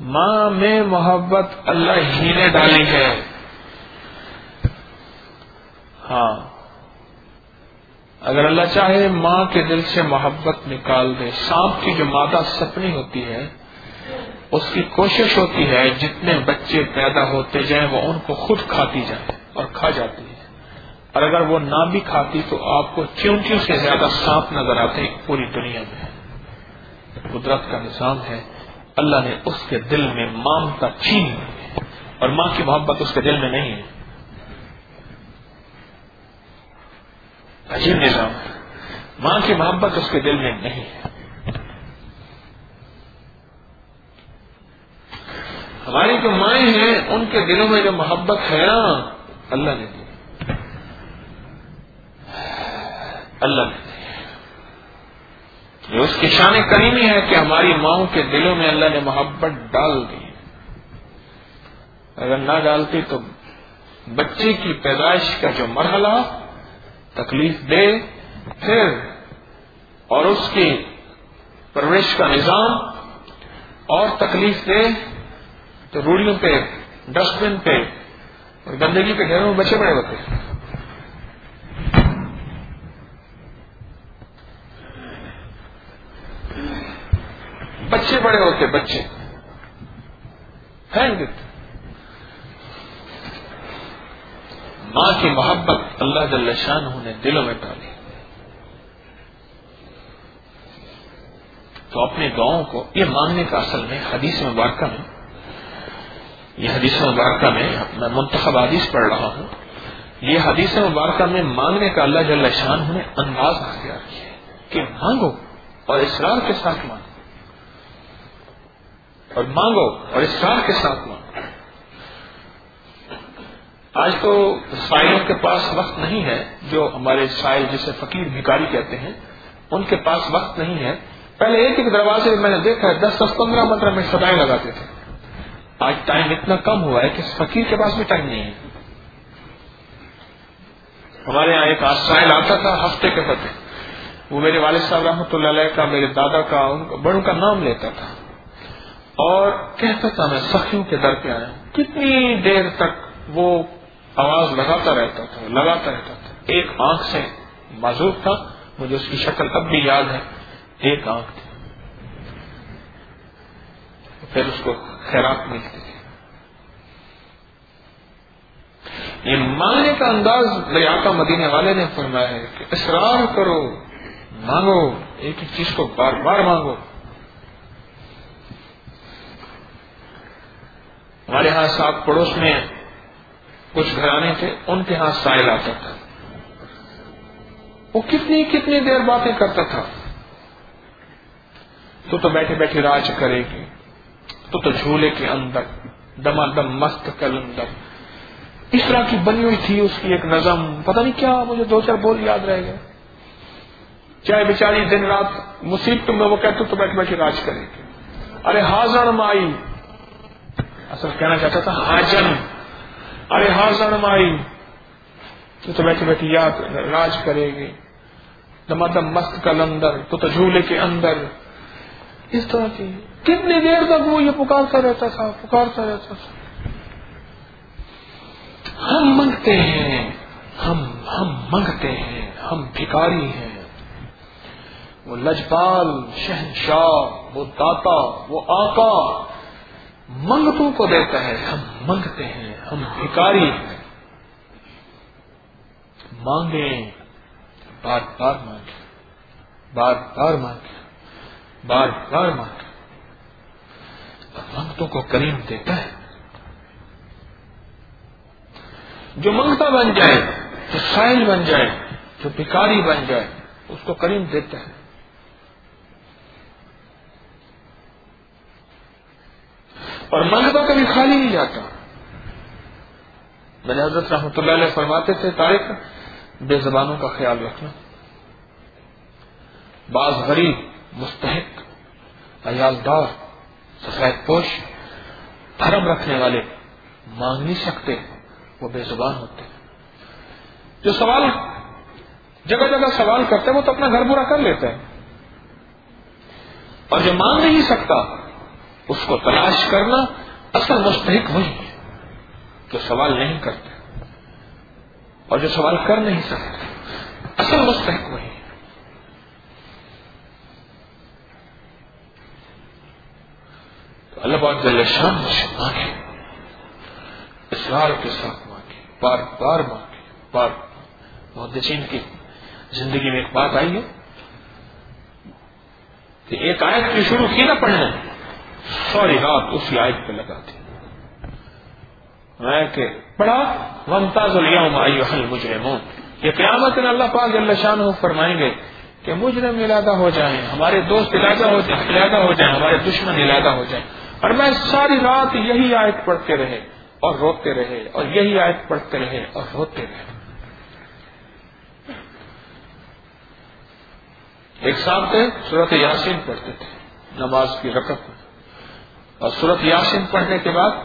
ماں میں محبت اللہ ہی نے ڈالی ہے. ہاں اگر اللہ چاہے ماں کے دل سے محبت نکال دے. سانپ کی جو مادہ سپنی ہوتی ہے اس کی کوشش ہوتی ہے جتنے بچے پیدا ہوتے جائیں وہ ان کو خود کھاتی جائے اور کھا جاتی ہے, اور اگر وہ نہ بھی کھاتی تو آپ کو چیونٹیوں سے زیادہ سانپ نظر آتے پوری دنیا میں. قدرت کا نظام ہے. اللہ نے اس کے دل میں ممتا چھین لی ہے اور ماں کی محبت اس کے دل میں نہیں ہے. عجیب نظام ہے. ماں کی محبت اس کے دل میں نہیں ہے. ہماری جو مائیں ہیں ان کے دلوں میں جو محبت ہے نا اللہ نے دی, اللہ نے دی. یہ اس کی شان کریمی ہے کہ ہماری ماؤں کے دلوں میں اللہ نے محبت ڈال دی. اگر نہ ڈالتی تو بچے کی پیدائش کا جو مرحلہ تکلیف دے پھر اور اس کی پرورش کا نظام اور تکلیف دے تو روڑیوں پہ, ڈسٹ بن پہ اور گندگی کے ڈھیروں میں بچے بڑے ہوتے ہیں. بچے بڑے ہوتے بچے ہیں. ماں کی محبت اللہ جل شانہ نے دلوں میں ڈالی. تو اپنے گاؤں کو یہ ماننے کا اصل میں حدیث مبارکہ میں, یہ حدیث مبارکہ میں میں منتخب حدیث پڑھ رہا ہوں, یہ حدیث مبارکہ میں مانگنے کا اللہ جل شانہ نے انداز اختیار کیا کہ مانگو اور اصرار کے ساتھ مانگو, اور مانگو اور اصرار کے ساتھ مانگو. آج تو سائلوں کے پاس وقت نہیں ہے, جو ہمارے سائل جسے فقیر بھکاری کہتے ہیں ان کے پاس وقت نہیں ہے. پہلے ایک ایک دروازے میں نے دیکھا ہے 10-15 منٹ سدائیں لگاتے تھے. آج ٹائم اتنا کم ہوا ہے کہ فقیر کے پاس بھی ٹائم نہیں ہے. ہمارے یہاں ایک سائل آتا تھا ہفتے کے ہفتے, وہ میرے والد صاحب رحمۃ اللہ علیہ کا, میرے دادا کا, ان کا بڑوں کا نام لیتا تھا اور کہتا تھا میں سخیوں کے در پہ آیا ہوں. کتنی دیر تک وہ آواز لگاتا رہتا تھا. ایک آنکھ سے معذور تھا, مجھے اس کی شکل اب بھی یاد ہے, ایک آنکھ تھی, پھر اس کو خیرات ملتی تھی. یہ مانگنے کا انداز میرے آقا مدینے والے نے فرمایا ہے کہ اصرار کرو, مانگو, ایک ایک چیز کو بار بار مانگو. ہمارے ہاں ساتھ پڑوس میں کچھ گھرانے تھے, ان کے ہاں سائل آتا تھا, وہ کتنی کتنی دیر باتیں کرتا تھا. تو بیٹھے بیٹھے راج کرے گی, تو جھولے کے اندر دمادم مست کلندر, اس طرح کی بنی ہوئی تھی اس کی ایک نظم. پتہ نہیں کیا, مجھے 2-4 بول یاد رہ گئے. چاہے بیچاری دن رات مصیبتوں میں وہ کہتے تو بیٹھے بیٹھے راج کرے گی. ارے ہاضن مائی, اصل کہنا چاہتا تھا حاجن, ارے ہاضن مائی, تو بیٹھے بیٹھے یاد راج کرے گی. دمادم مست کلندر, تو جھولے کے اندر. اس طرح کی کتنی دیر تک وہ یہ پکارتا رہتا تھا. ہم منگتے ہیں, ہم منگتے ہیں, ہم بھکاری ہیں. وہ لجپال شہنشاہ, وہ داتا, وہ آقا منگتوں کو دیتا ہے. ہم منگتے ہیں, ہم بھکاری ہیں. مانگیں, بار بار مانگیں, بار بار مانگیں, بار بار مانگیں. منگتوں کو کریم دیتا ہے. جو منگتا بن جائے, جو سائل بن جائے, جو بھکاری بن جائے, اس کو کریم دیتا ہے. اور منگتا کبھی خالی نہیں جاتا. میرے حضرت رحمۃ اللہ علیہ فرماتے تھے, طارق بے زبانوں کا خیال رکھنا. بعض غریب, مستحق, عیالدار, سفید پوش, دھرم رکھنے والے مانگ نہیں سکتے, وہ بے زبان ہوتے. جو سوال جگہ جگہ سوال کرتے ہیں وہ تو اپنا گھر پورا کر لیتے ہیں, اور جو مانگ نہیں سکتا اس کو تلاش کرنا اصل مستحق وہی ہے جو سوال نہیں کرتے اور جو سوال کر نہیں سکتے، اصل مستحق وہی ہے۔ تو اللہ پاک جل شان سے مانگے، اصرار کے ساتھ مانگے، بار بار مانگے، بار محدثین کی زندگی میں ایک بات آئی ہے کہ ایک آیت کی شروع کی نہ پڑھنے، سوری رات اسی آیت پہ لگا دی، میں کہ پڑھا وامتاز الیوم ایھا المجرمون، یہ قیامت میں اللہ پاک جل شانہ فرمائیں گے کہ مجرم علیحدہ ہو جائیں، ہمارے دوست علیحدہ ہو جائیں، ہمارے دشمن علیحدہ ہو جائیں، اور میں ساری رات یہی آیت پڑھتے رہے اور روتے رہے، اور یہی آیت پڑھتے رہے اور روتے رہے۔ ایک صاحب تھے سورۃ یاسین پڑھتے تھے نماز کی رکعت میں، اور سورۃ یاسین پڑھنے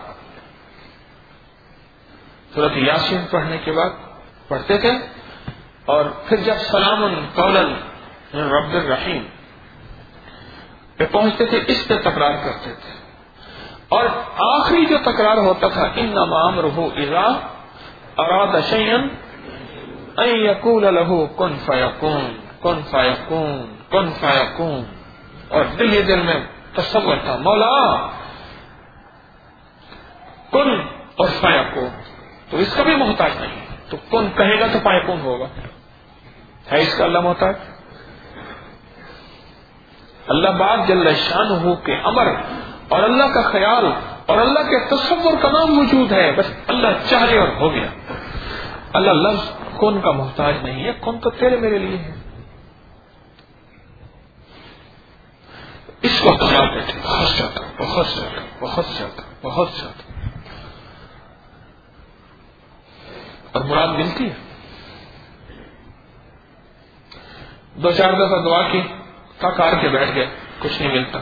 کے بعد پڑھتے تھے، اور پھر جب سلام قولا من رب الرحیم پہ پہنچتے تھے اس پہ تکرار کرتے تھے، اور آخری جو تکرار ہوتا تھا انما امرہ اذا اراد شیئا ان یقول له کن فیکون کن فیکون کن فیکون، اور دل ہی دل میں تصور تھا مولا کن اور فیکون، تو اس کا بھی محتاج نہیں، تو کن کہے گا تو فیکون ہوگا، ہے اس کا اللہ محتاج؟ اللہ پاک جل شانہ کے امر اور اللہ کا خیال اور اللہ کے تصور کا نام موجود ہے، بس اللہ چاہے اور ہو گیا۔ اللہ لفظ کن کا محتاج نہیں ہے، کن تو تیرے میرے لیے ہے۔ اس کو سمجھتے تھے بہت زیادہ بہت زیادہ بہت زیادہ بہت زیادہ، اور مراد ملتی ہے۔ دو چار دفعہ دعا کی، تھک ہار کے بیٹھ گئے، کچھ نہیں ملتا۔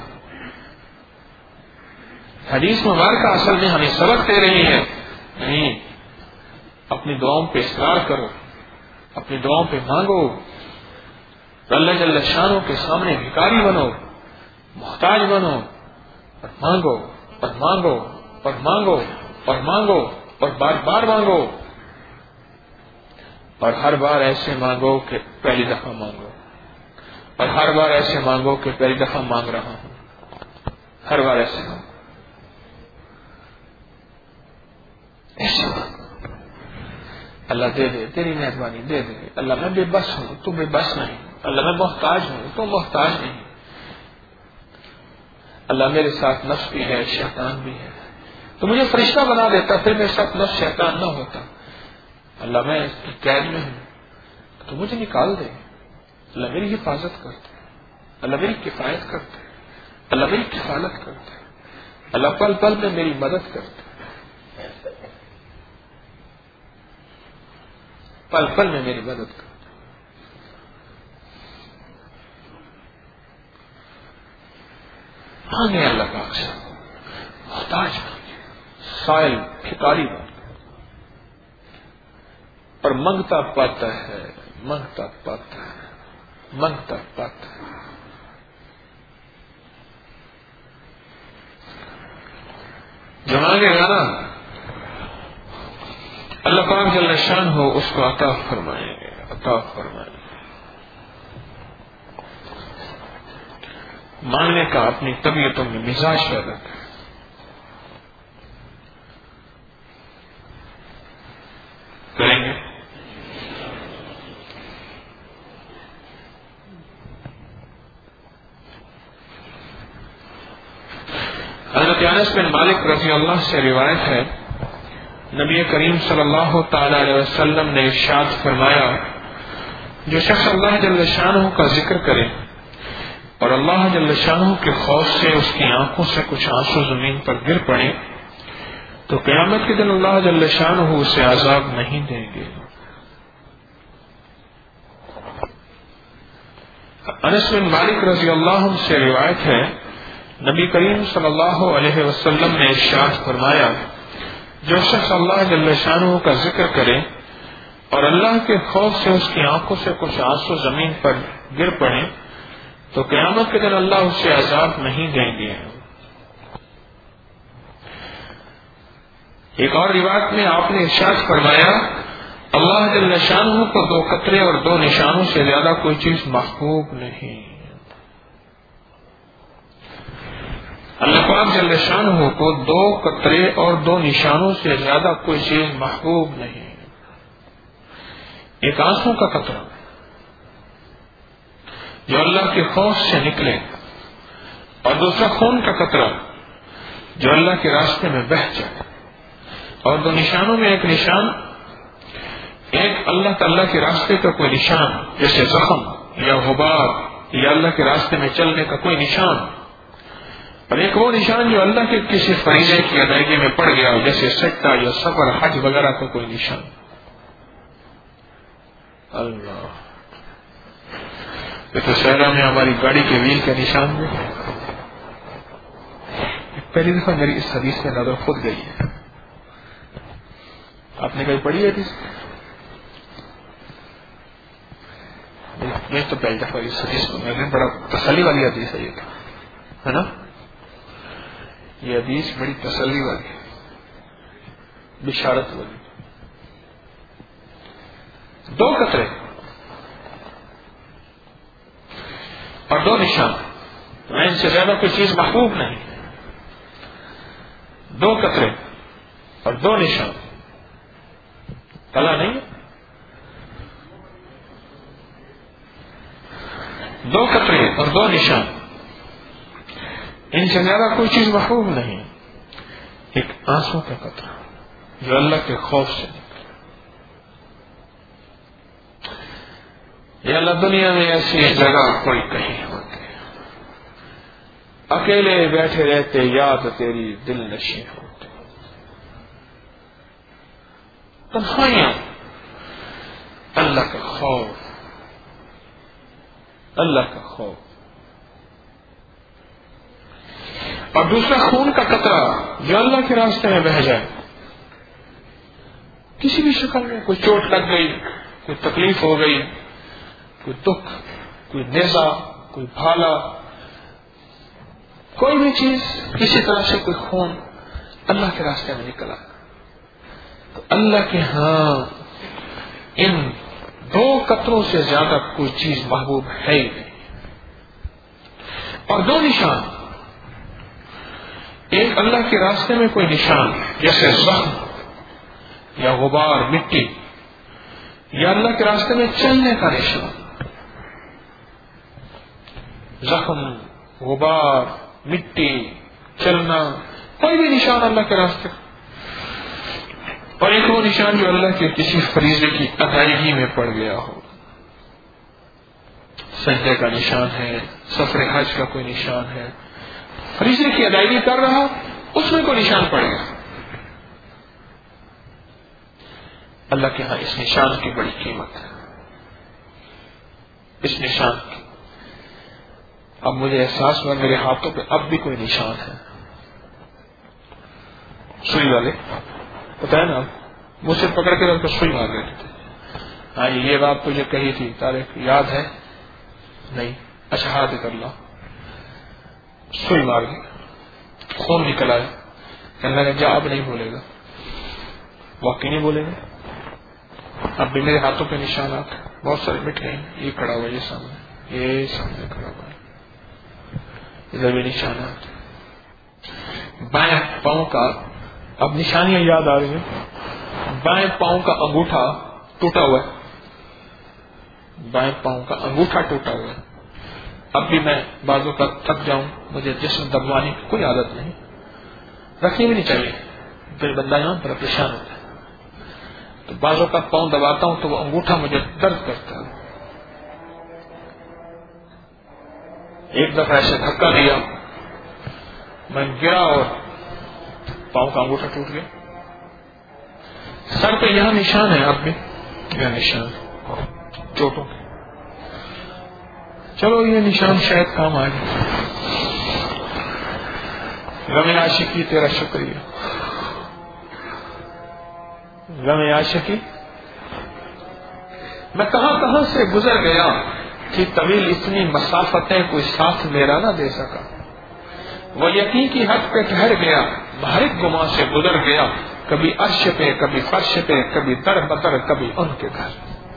حدیث مبارکہ اصل میں ہمیں سبق دے رہی ہے، نہیں اپنی دعاؤں پہ اصرار کرو، اپنی دعاؤں پہ مانگو، اللہ جل شانہ کے سامنے بھکاری بنو، محتاج بنو، اور مانگو اور مانگو اور مانگو اور مانگو اور بار بار مانگو، اور ہر بار ایسے مانگو کہ پہلی دفعہ مانگو، اور ہر بار ایسے مانگو کہ پہلی دفعہ مانگ رہا ہوں، ہر بار ایسے مانگو، ایسے مانگو، اللہ دے دے، تیری مہربانی دے دے، اللہ میں بے بس ہوں تو بے بس نہیں، اللہ میں محتاج ہوں تو محتاج نہیں، اللہ میرے ساتھ نفس بھی ہے شیطان بھی ہے، تو مجھے فرشتہ بنا دیتا، پھر میرے ساتھ نفس شیطان نہ ہوتا، اللہ میں اس کی قید میں ہوں تو مجھے نکال دے، اللہ میری حفاظت کرتے، اللہ میری کفایت کرتے، اللہ میری کفالت کرتے، اللہ پل پل میں میری مدد کرتے، پل پل میں میری مدد کرتے۔ مانگے اللہ پاک سے، محتاج مانگے، سائل بھکاری مانگے، اور منگتا پاتا ہے، منگتا پاتا ہے، منگتا پاتا ہے۔ جو مانگے گا نا اللہ پاک جل شان ہو اس کو عطا فرمائیں گے، عطا فرمائیں گے۔ مانگنے کا اپنی طبیعتوں میں مزاج پیدا ہے، کریں گے۔ حضرت انس بن مالک رضی اللہ سے روایت ہے، نبی کریم صلی اللہ تعالی علیہ وسلم نے ارشاد فرمایا، جو شخص اللہ جل شانہ کا ذکر کرے اور اللہ جل شانہ کے خوف سے اس کی آنکھوں سے کچھ آنسو زمین پر گر پڑے تو قیامت کے دن اللہ جل شانہ اسے عذاب نہیں دیں گے۔ انس بن مالک رضی اللہ عنہ سے روایت ہے، نبی کریم صلی اللہ علیہ وسلم نے ارشاد فرمایا، جو شخص اللہ جل شانہ کا ذکر کرے اور اللہ کے خوف سے اس کی آنکھوں سے کچھ آنسو زمین پر گر پڑے تو قیامت کے دن اللہ اسے عذاب نہیں دیں گے۔ ایک اور روایت میں آپ نے ارشاد فرمایا اللہ جل شانہ کو 2 قطرے اور 2 نشانوں سے زیادہ کوئی چیز محبوب نہیں. اللہ پاک جل شانہ کو 2 قطرے اور 2 نشانوں سے زیادہ کوئی چیز محبوب نہیں. ایک آنسو کا قطرہ جو اللہ کے خوف سے نکلے، اور دوسرا خون کا قطرہ جو اللہ کے راستے میں بہہ جائے. اور 2 نشانوں میں ایک نشان، ایک اللہ تعالیٰ کے راستے کا کوئی نشان جیسے زخم یا غبار یا اللہ کے راستے میں چلنے کا کوئی نشان، اور ایک وہ نشان جو اللہ کے کسی فریضے کی ادائیگی میں پڑ گیا جیسے سجدہ یا سفر حج وغیرہ کا کوئی نشان. اللہ، یہ تو صحرا میں ہماری گاڑی کے ویل کا نشان بھی ہے. پہلی دفعہ میری اس حدیث میں نظر خود گئی ہے. آپ نے کہیں پڑھی ہے حدیث؟ میں تو پہلی دفعہ اس حدیث کو، میں نے بڑا تسلی والی حدیث ہے یہ، ہے نا؟ یہ حدیث بڑی تسلی والی ہے، بشارت والی. 2 قطرے اور 2 نشان، میں ان سے زیادہ کوئی چیز محبوب نہیں. 2 قطرے اور 2 نشان، کلا نہیں. 2 قطرے اور 2 نشان، ان سے زیادہ کوئی چیز محبوب نہیں. ایک آنسو کا قطرہ جو اللہ کے خوف سے نکلے. یا اللہ دنیا میں ایسی جگہ کوئی کہیں ہوتی، اکیلے بیٹھے رہتے یاد تیری دل نشیں ہوتے، تنہائیاں، اللہ کا خوف، اللہ کا خوف. اور دوسرا خون کا قطرہ جو اللہ کے راستے میں بہہ جائے، کسی بھی شکل میں، کوئی چوٹ لگ گئی، کوئی تکلیف ہو گئی، کوئی دکھ، کوئی نیزہ، کوئی بھالا، کوئی بھی چیز، کسی طرح سے کوئی خون اللہ کے راستے میں نکلا، تو اللہ کے ہاں ان 2 قطروں سے زیادہ کوئی چیز محبوب ہے ہی نہیں. اور 2 نشان، ایک اللہ کے راستے میں کوئی نشان جیسے زخم یا غبار، مٹی، یا اللہ کے راستے میں چلنے کا نشان، زخم، غبار، مٹی، چلنا، کوئی بھی نشان اللہ کے راستے. اور ایک وہ نشان جو اللہ کے کسی فریضے کی ادائیگی میں پڑ گیا ہو، سجدے کا نشان ہے، سفر حج کا کوئی نشان ہے، فریضے کی ادائیگی کر رہا، اس میں کوئی نشان پڑ گیا. اللہ کے ہاں اس نشان کی بڑی قیمت ہے. اس نشان کی اب مجھے احساس ہوا میرے ہاتھوں پہ اب بھی کوئی نشان ہے. سوئی والے پتا ہے نا، مجھ سے پکڑ کے ان کو سوئی مار رہے تھے. ہاں یہ بات تجھے کہی تھی، تاریخ یاد ہے؟ نہیں. اچھا ہاتھ کر لا. سوئی مار دی، خون نکل آیا. کہنے لگا جا اب نہیں بولے گا. واقعی نہیں بولے گا. اب بھی میرے ہاتھوں پہ نشانات بہت سارے مٹ گئے. یہ کھڑا ہوا، یہ سامنے کھڑا ہوا، ادھر بھی نشانات. بائیں پاؤں کا اب نشانیاں یاد آ رہی ہیں. بائیں پاؤں کا انگوٹھا ٹوٹا ہوا ہے. بائیں پاؤں کا انگوٹھا ٹوٹا ہوا ہے. اب بھی میں بازو کا تھک جاؤں، مجھے جسم دبوانے کی کوئی عادت نہیں، رکھنی بھی نہیں چاہیے، پھر بندہ یہاں پر پریشان ہوتا ہے. تو بازو کا پاؤں دباتا ہوں تو وہ انگوٹھا مجھے درد کرتا ہے. ایک دفعہ ایسے دھکا دیا، میں گرا اور پاؤں کا انگوٹھا ٹوٹ گیا. سر پہ یہاں نشان ہے، اب بھی یہ نشان چوٹوں کے. چلو یہ نشان شاید کام آ جائے. غم عاشقی تیرا شکریہ، غم عاشقی میں کہاں سے گزر گیا کہ طویل اتنی مسافتیں کوئی ساتھ میرا نہ دے سکا. وہ یقین کی حد پہ ٹھہر گیا، بھارت گما سے گزر گیا، کبھی عرش پہ، کبھی فرش پہ، کبھی در بدر، کبھی ان کے گھر.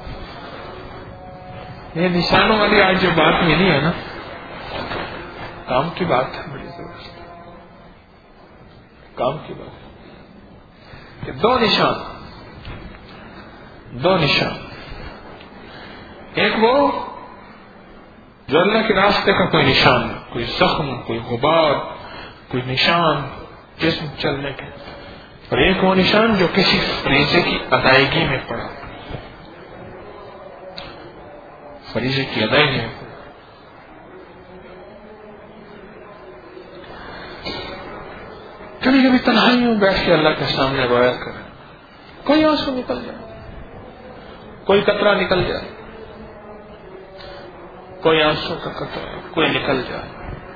یہ نشانوں والی آج جو بات ملی ہے نا، کام کی بات ہے، بڑی زبردست کام کی بات ہے کہ دو نشان، ایک وہ جو اللہ کے راستے کا کوئی نشان، کوئی زخم، کوئی غبار، کوئی نشان جسم چلنے کے، اور ایک وہ نشان جو کسی فریضے کی ادائیگی میں پڑا، فریضے کی ادائیگی میں پڑا. کبھی کبھی تنہائی میں بیٹھ کے اللہ کے سامنے رویا کریں، کوئی آنسو نکل جائے، کوئی قطرہ نکل جائے، کوئی آنسو کا قطرہ کوئی نکل جائے.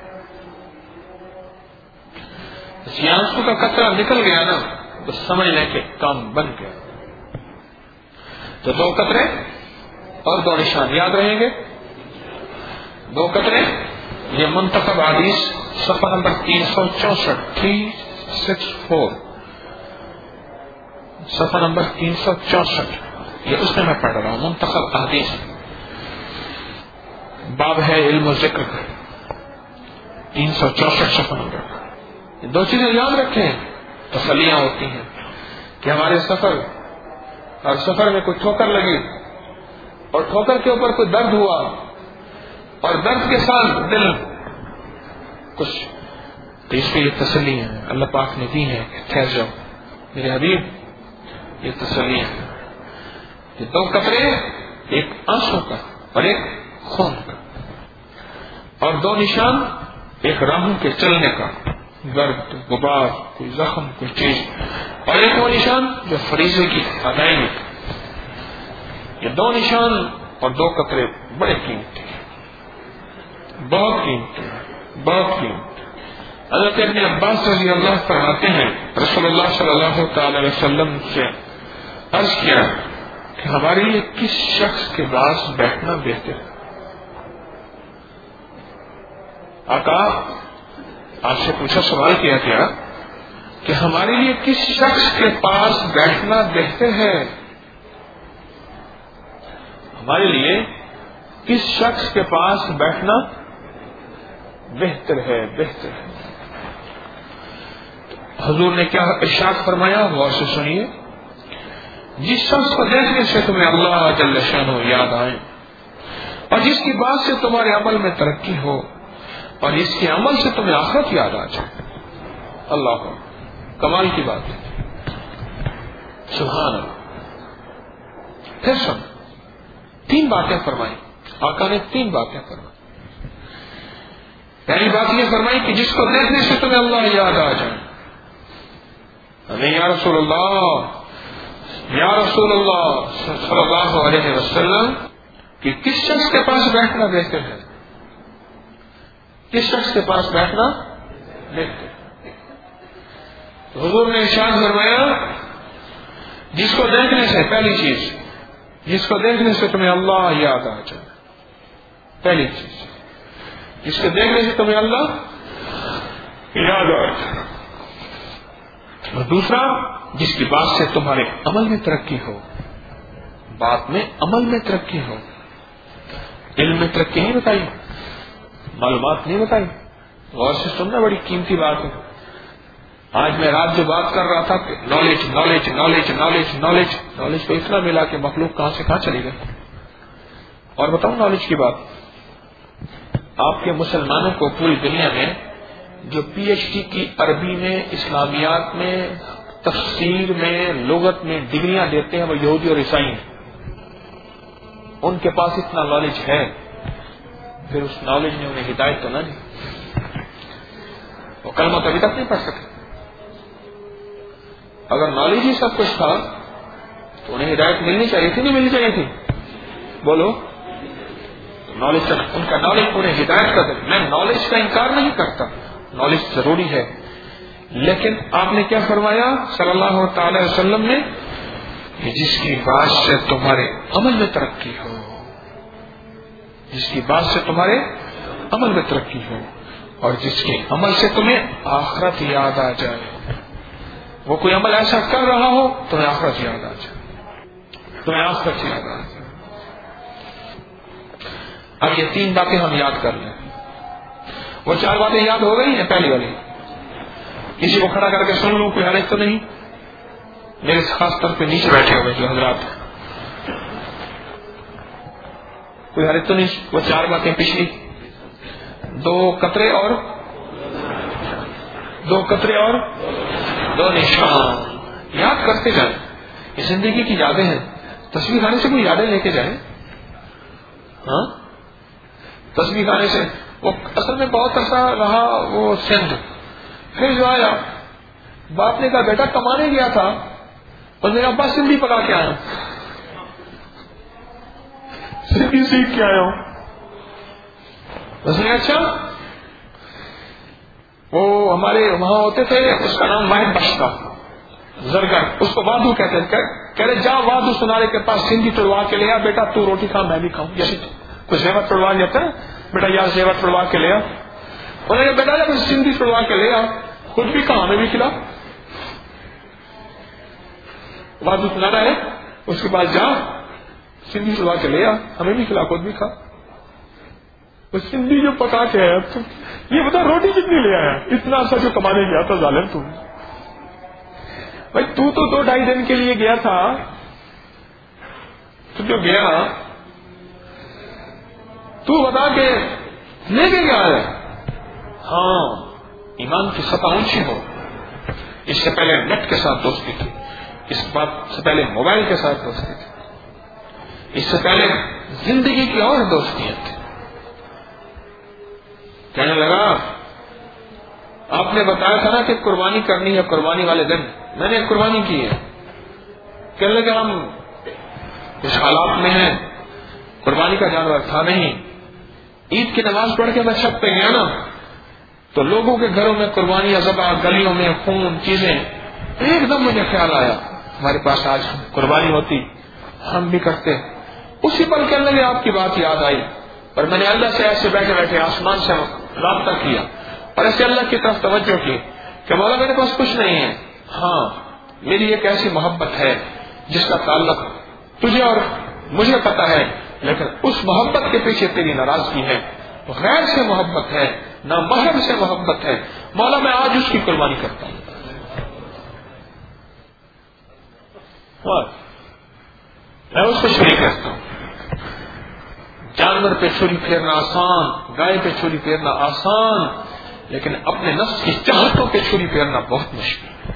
یہ آنسو کا قطرہ نکل گیا نا، تو سمجھ لیں کہ کام بن گیا. تو دو قطرے اور دو نشان یاد رہیں گے. دو قطرے، یہ منتخب حدیث صفحہ نمبر 364 صفحہ نمبر 364، یہ اس میں پڑھ رہا ہوں. منتخب حدیث، باب ہے علم و ذکر کا، 364 صفحہ نمبر. دو چیزیں یاد رکھیں، تسلیاں ہوتی ہیں کہ ہمارے سفر میں کوئی ٹھوکر لگی، اور ٹھوکر کے اوپر کوئی درد ہوا، اور درد کے ساتھ دل کچھ، تو اس پہ یہ تسلی ہے اللہ پاک نے دی ہے کہ ٹھہر جاؤ میرے حبیب. یہ تسلی ہے. یہ دو قطرے، ایک آنسو کا اور ایک خون کا، اور دو نشان، ایک راہوں کے چلنے کا، درد، غبار، کوئی زخم، کوئی چیز، اور ایک وہ نشان جو فریضے کی ادائیگی. یہ دو نشان اور دو قطرے بڑے قیمتی ہیں، بہت قیمتی ہیں، بہت قیمتی. حضرت ابن عباس رضی اللہ فرماتے ہیں رسول اللہ صلی اللہ تعالی علیہ وسلم سے عرض کیا کہ ہمارے لیے کس شخص کے پاس بیٹھنا بہتر ہے. آقا آپ سے پوچھا، سوال کیا گیا کہ ہمارے لیے کس شخص کے پاس بیٹھنا بہتر ہے. ہمارے لیے کس شخص کے پاس بیٹھنا بہتر ہے، بہتر ہے. حضور نے کیا ارشاد فرمایا، غور سے سنیے. جس شخص کو دیکھنے سے تمہیں اللہ جل شانہ یاد آئے، اور جس کی بات سے تمہارے عمل میں ترقی ہو، اور اس کے عمل سے تمہیں آخرت یاد آ جائے. اللہ کمال کی بات ہے، سبحان اللہ. پھر سن، تین باتیں فرمائی آقا نے، تین باتیں فرمائی. پہلی بات یہ فرمائی کہ جس کو دیکھنے سے تمہیں اللہ یاد آ جائے. یا رسول اللہ، یا رسول اللہ صلی اللہ علیہ وسلم، کہ کس شخص کے پاس بیٹھنا بہتر ہے، کس شخص کے پاس بیٹھنا بہتر. حضور نے ارشاد فرمایا جس کو دیکھنے سے، پہلی چیز، جس کو دیکھنے سے تمہیں اللہ یاد آ جائے، پہلی چیز، جس کو دیکھنے سے تمہیں اللہ یاد آ جائے. اور دوسرا، جس کی بات سے تمہارے عمل میں ترقی ہو، بات میں عمل میں ترقی ہو. علم میں ترقی نہیں بتائی، معلومات نہیں بتائی. غور سے سننا، بڑی قیمتی بات ہے. آج میں رات جو بات کر رہا تھا کہ knowledge knowledge knowledge knowledge knowledge knowledge کو اتنا ملا کہ مخلوق کہاں سے کہاں چلی گئی. اور بتاؤں نالج کی بات، آپ کے مسلمانوں کو پوری دنیا میں جو پی ایچ ڈی کی عربی میں، اسلامیات میں، تفسیر میں، لغت میں ڈگریاں دیتے ہیں، وہ یہودی اور عیسائی ہیں. ان کے پاس اتنا نالج ہے، پھر اس نالج نے انہیں ہدایت تو نہ دی. وہ کلمہ تو ابھی تک نہیں پڑھ سکے. اگر نالج ہی سب کچھ تھا تو انہیں ہدایت ملنی چاہیے تھی، نہیں ملنی چاہیے تھی؟ بولو. نالج، ان کا نالج انہیں ہدایت کا دے. میں نالج کا انکار نہیں کرتا، نالج ضروری ہے، لیکن آپ نے کیا فرمایا صلی اللہ تعالی وسلم نے کہ جس کی بات سے تمہارے عمل میں ترقی ہو، جس کی بات سے تمہارے عمل میں ترقی ہو، اور جس کے عمل سے تمہیں آخرت یاد آ جائے. وہ کوئی عمل ایسا کر رہا ہو تمہیں آخرت یاد آ جائے، تمہیں آخرت یاد آ جائے۔ اب یہ 3 باتیں ہم یاد کر لیں۔ وہ 4 باتیں یاد ہو گئی ہیں؟ پہلی والی کسی کو کھڑا کر کے سن لوں، کوئی حرج تو نہیں؟ میرے خاص طور پہ نیچے بیٹھے ہوئے جو حضرات، کوئی حرج تو نہیں؟ وہ 4 باتیں پچھلی 2 قطرے اور 2 نشان یاد کرتے جائیں۔ یہ زندگی کی یادیں ہیں، تصویر خانے سے کوئی یادیں لے کے جائیں۔ ہاں تصویر خانے سے وہ اصل میں بہت عرصہ رہا وہ سندھ، پھر جو آیا باپ نے کہا بیٹا کمانے گیا تھا اور میرا ابا سندھی پکا کے آیا، سندھی سیکھ کے آیا ہوں۔ اس نے اچھا، وہ ہمارے وہاں ہوتے تھے، اس کا نام واحد بخش تھا، زرگر، اس کو وادو کہتے ہیں۔ کہہ رہے جا وادو سنارے کے پاس سندھی توڑوا کے لیا، بیٹا تو روٹی کھا میں بھی کھاؤں، جیسے کوئی زیور توڑوا لیتا ہے بیٹا یار زیور توڑوا کے لیا، انہوں نے بیٹا جب سندھی توڑوا کے لیا خود بھی کھا ہمیں بھی کھلا، وادو سنارا ہے اس کے پاس جا سندھی توڑوا کے لیا ہمیں بھی کھلا خود بھی کھا۔ وہ سندھی جو پکا کے آیا، یہ بتا روٹی کتنی لے آیا، اتنا عرصہ جو کمانے گیا تھا ظالم تم بھائی، تو 2-2.5 دن کے لیے گیا تھا، تو جو گیا تو بتا کے لے کے گیا ہے۔ ہاں ایمان کی سطح اونچی ہو۔ اس سے پہلے نیٹ کے ساتھ دوستی تھی، اس بات سے پہلے موبائل کے ساتھ دوستی تھی، اس سے پہلے زندگی کی اور دوستیاں تھیں۔ کہنے لگا آپ نے بتایا تھا نا کہ قربانی کرنی ہے، قربانی والے دن میں نے قربانی کی ہے۔ کہنے لگا ہم اس حالات میں ہیں، قربانی کا جانور تھا نہیں، عید کی نماز پڑھ کے میں چھت پہ گیا نا تو لوگوں کے گھروں میں قربانیاں ذبح، گلیوں میں خون، چیزیں، ایک دم مجھے خیال آیا ہمارے پاس آج قربانی ہوتی ہم بھی کرتے۔ اسی پل کہنے لگے آپ کی بات یاد آئی اور میں نے اللہ سے ایسے بیٹھے بیٹھے آسمان سے رابطہ کیا اور ایسے اللہ کی طرف توجہ کی کہ مولا میرے پاس کچھ نہیں ہے، ہاں میری ایک ایسی محبت ہے جس کا تعلق تجھے اور مجھے پتا ہے، لیکن اس محبت کے پیچھے تیری ناراضگی ہے، غیر سے محبت ہے، نامحرم سے محبت ہے، مولا میں آج اس کی قربانی کرتا ہوں۔ میں اس کو شریک کرتا ہوں۔ جانور پہ چھری پھیرنا آسان، گائے پہ چھری پھیرنا آسان، لیکن اپنے نفس کی چاہتوں پہ چھری پھیرنا بہت مشکل ہے۔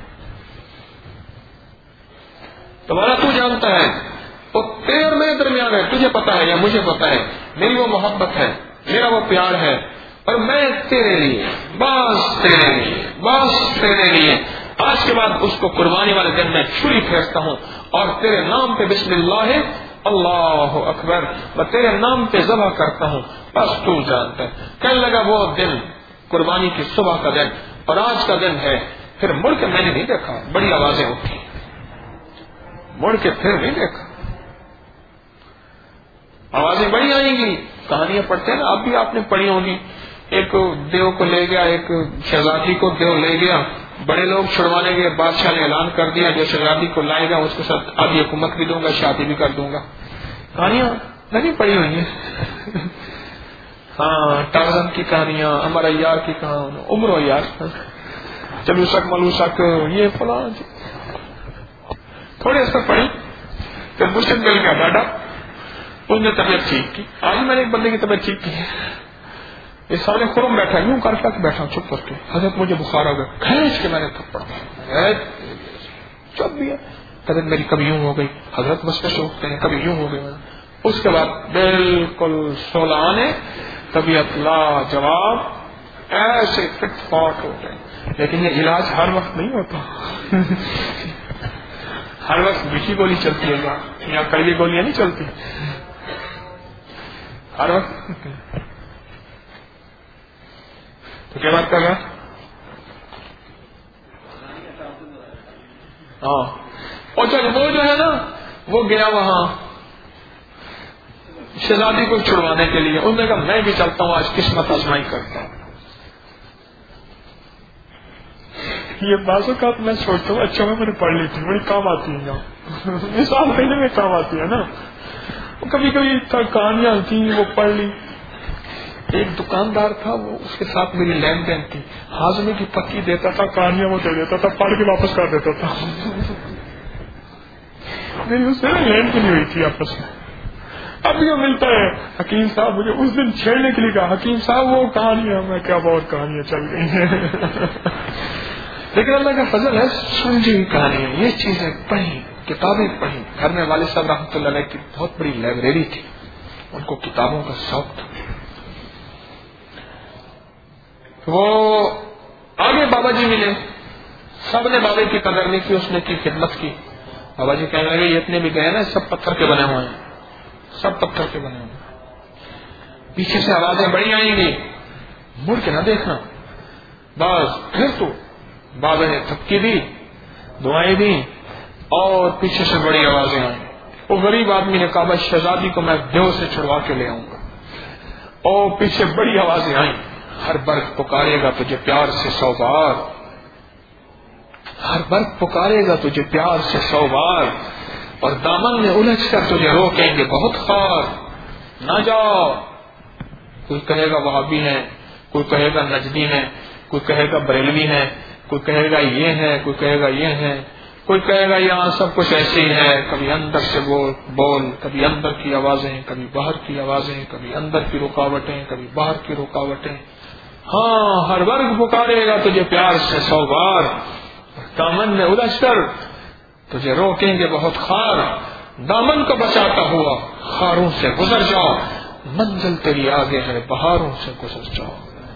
تمہارا تو جانتا ہے، وہ تیرے اور میرے درمیان ہے، تجھے پتا ہے یا مجھے پتا ہے، میری وہ محبت ہے، میرا وہ پیار ہے، اور میں تیرے لیے، بس تیرے لیے، بس تیرے لیے آج کے بعد اس کو قربانی والے دن میں چھری پھیرتا ہوں اور تیرے نام پہ بسم اللہ اللہ اکبر میں تیرے نام پہ ذبح کرتا ہوں، بس تو جانتا ہے۔ کہنے لگا وہ دن قربانی کی صبح کا دن اور آج کا دن ہے، پھر مڑ کے میں نے نہیں دیکھا، بڑی آوازیں اٹھی، مڑ کے پھر نہیں دیکھا، آوازیں بڑی آئیں گی۔ کہانیاں پڑھتے ہیں نا، اب بھی آپ نے پڑھی ہوں گی، ایک دیو کو لے گیا، ایک شہزادی کو دیو لے گیا، بڑے لوگ چھڑوانے گئے، بادشاہ نے اعلان کر دیا جو شہزادی کو لائے گا اس کے ساتھ آدھی حکومت بھی دوں گا، شادی بھی کر دوں گا۔ کہانیاں نہیں پڑھی ہوئی ہیں؟ ہاں ٹارزن کی کہانیاں، امر یار کی کہانی، عمر یار، چلوسک ملوسک، یہ فلاں تھوڑے اس پر پڑھی، پھر مجھ سے مل گیا ڈاڈا، اس نے طبیعت ٹھیک کی۔ آج میں نے ایک بندے کی طبیعت ٹھیک کی ہے، اس سامنے خرم بیٹھا یوں کر کے بیٹھا چپ کر کے، حضرت مجھے بخار ہو گیا، کھینچ کے میں نے تھپڑ چپ دیا، طبیعت میری کبھی یوں ہو گئی، حضرت مسئلے اٹھتے ہیں، کبھی یوں ہو گئی، اس کے بعد بالکل 16 آنے، طبیعت لا جواب، ایسے فٹ فاٹ ہو گئے۔ لیکن یہ علاج ہر وقت نہیں ہوتا، ہر وقت میٹھی گولی چلتی ہے یا کڑوی گولیاں نہیں چلتی ہر وقت۔ تو کیا بات کر رہا؟ ہاں اور جب وہ جو ہے نا وہ گیا وہاں شہزادی کو چھڑوانے کے لیے، انہوں نے کہا میں بھی چلتا ہوں، آج قسمت آزمائی کرتا ہوں۔ یہ بعض اوقات میں سوچتا ہوں اچھا میں نے پڑھ لی تھی، بڑی کام آتی ہے یہاں، مثال دینے میں کام آتی ہے نا. کبھی کبھی کہانیاں تھیں وہ پڑھ لی. ایک دکاندار تھا، وہ اس کے ساتھ میری لین دین تھی، ہاضمے کی پکی دیتا تھا، کہانیاں وہ دے دیتا تھا، پڑھ کے واپس کر دیتا تھا. میری اس سے لین کی نہیں ہوئی تھی آپس میں. اب یہ ملتا ہے حکیم صاحب مجھے اس دن چھیڑنے کے لیے کہا، حکیم صاحب وہ کہانیاں، میں کیا بہت کہانیاں چل گئی ہیں. لیکن اللہ کا فضل ہے، سمجھی ہوئی کہانیاں، یہ چیزیں پڑھی، کتابیں پڑھی. گھر میں والد صاحب رحمۃ اللہ علیہ کی بہت بڑی لائبریری تھی، ان کو کتابوں کا شوق تھا. وہ آگے بابا جی ملے، سب نے بابا کی قدر نہیں کی، اس نے کی خدمت کی. بابا جی کہنے لگے یہ اتنے بھی گئے نا سب پتھر کے بنے ہوئے ہیں، سب پتھر کے بنے ہوئے. پیچھے سے آوازیں بڑی آئیں گی، مڑ کے نہ دیکھنا. بس پھر تو بابا نے تھپکی دی، دعائیں دی، اور پیچھے سے بڑی آوازیں آئیں. وہ غریب آدمی نے کہا بس شہزادی کو میں دیو سے چھڑوا کے لے آؤں گا. اور پیچھے بڑی آوازیں آئیں، ہر برق پکارے گا تجھے پیار سے 100 بار، ہر برق پکارے گا تجھے پیار سے 100 بار، اور دامن میں الجھ کر تجھے روکیں گے بہت خار. نہ جاؤ. کوئی کہے گا وہابی ہے، کوئی کہے گا نجدی ہے، کوئی کہے گا بریلوی ہے، کوئی کہے گا یہ ہے، کوئی کہے گا یہ ہے، کوئی کہے گا یہاں سب کچھ ایسے ہی ہے. کبھی اندر سے بول، کبھی اندر کی آوازیں، کبھی باہر کی آوازیں، کبھی اندر کی رکاوٹیں، کبھی باہر کی رکاوٹیں. ہاں ہر ورگ پکارے گا تجھے پیار سے 100 بار، دامن میں الجھ کر تجھے روکیں گے بہت خار. دامن کو بچاتا ہوا خاروں سے گزر جاؤ، منزل تیری آگے ہے بہاروں سے گزر جاؤ.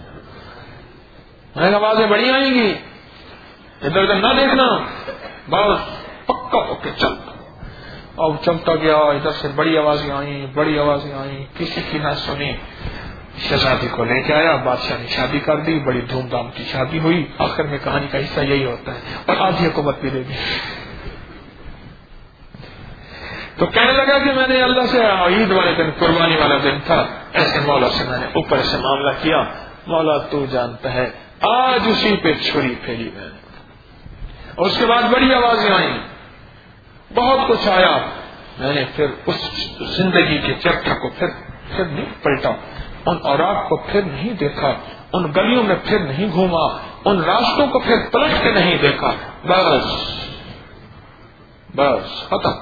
میں آوازیں بڑی آئیں گی، ادھر ادھر نہ دیکھنا، بس پکا ہو کے چل. اور چلتا گیا، ادھر سے بڑی آوازیں آئیں، بڑی آوازیں آئیں، کسی کی نہ سنی. شہزادی کو لے کے آیا، بادشاہ نے شادی کر دی، بڑی دھوم دھام کی شادی ہوئی. آخر میں کہانی کا حصہ یہی ہوتا ہے، اور آدھی حکومت بھی دے دی. تو کہنے لگا کہ میں نے اللہ سے عید والے دن، قربانی والا دن تھا، ایسے مولا سے میں نے اوپر سے معاملہ کیا، مولا تو جانتا ہے، آج اسی پہ چھری پھیری میں نے. اور اس کے بعد بڑی آوازیں آئیں، بہت کچھ آیا. میں نے پھر اس زندگی کے چیپٹر کو پھر نہیں پلٹا، ان اوراق کو پھر نہیں دیکھا، ان گلیوں میں پھر نہیں گھوما، ان راستوں کو پھر پلٹ کے نہیں دیکھا. بس ختم.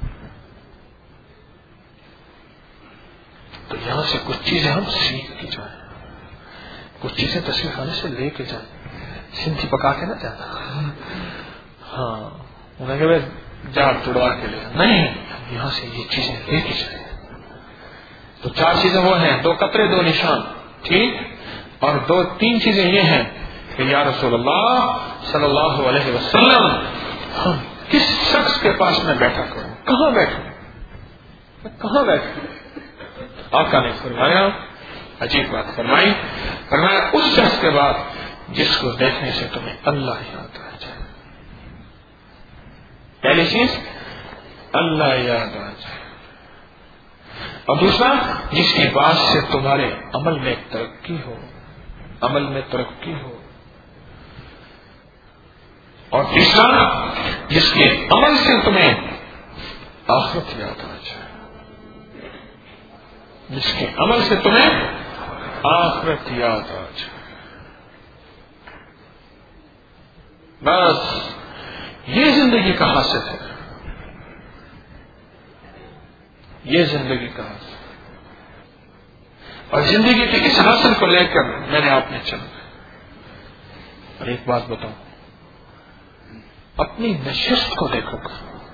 تو یہاں سے کچھ چیزیں ہم سیکھ کے جائیں، کچھ چیزیں تصویر خانے سے لے کے جائیں. سندھی پکا کے نہ جانا، ہاں انہیں کہ جاڑ چڑوا کے لے نہیں، یہاں سے یہ چیزیں لے کے جائیں. تو 4 چیزیں وہ ہیں، 2 قطرے 2 نشان، ٹھیک. اور 3 چیزیں یہ ہیں کہ یا رسول اللہ صلی اللہ علیہ وسلم ہم کس شخص کے پاس میں بیٹھا کروں، کہاں بیٹھوں، کہاں بیٹھوں. آقا نے فرمایا، عجیب بات فرمائی، فرمایا اس شخص کے بعد جس کو دیکھنے سے تمہیں اللہ یاد آ جائے. پہلی چیز اللہ یاد آ جائے، اور دوسرا جس کی بات سے تمہارے عمل میں ترقی ہو، عمل میں ترقی ہو، اور تیسرا جس کے عمل سے تمہیں آخرت یاد آ جائے، جس کے عمل سے تمہیں آخرت یاد آ جائے. بس یہ زندگی کا حاصل ہے، یہ زندگی کا حاصل. اور زندگی کے اس حاصل کو لے کر میں نے آپ نے چلنا. اور ایک بات بتاؤں، اپنی نشست کو دیکھو گا.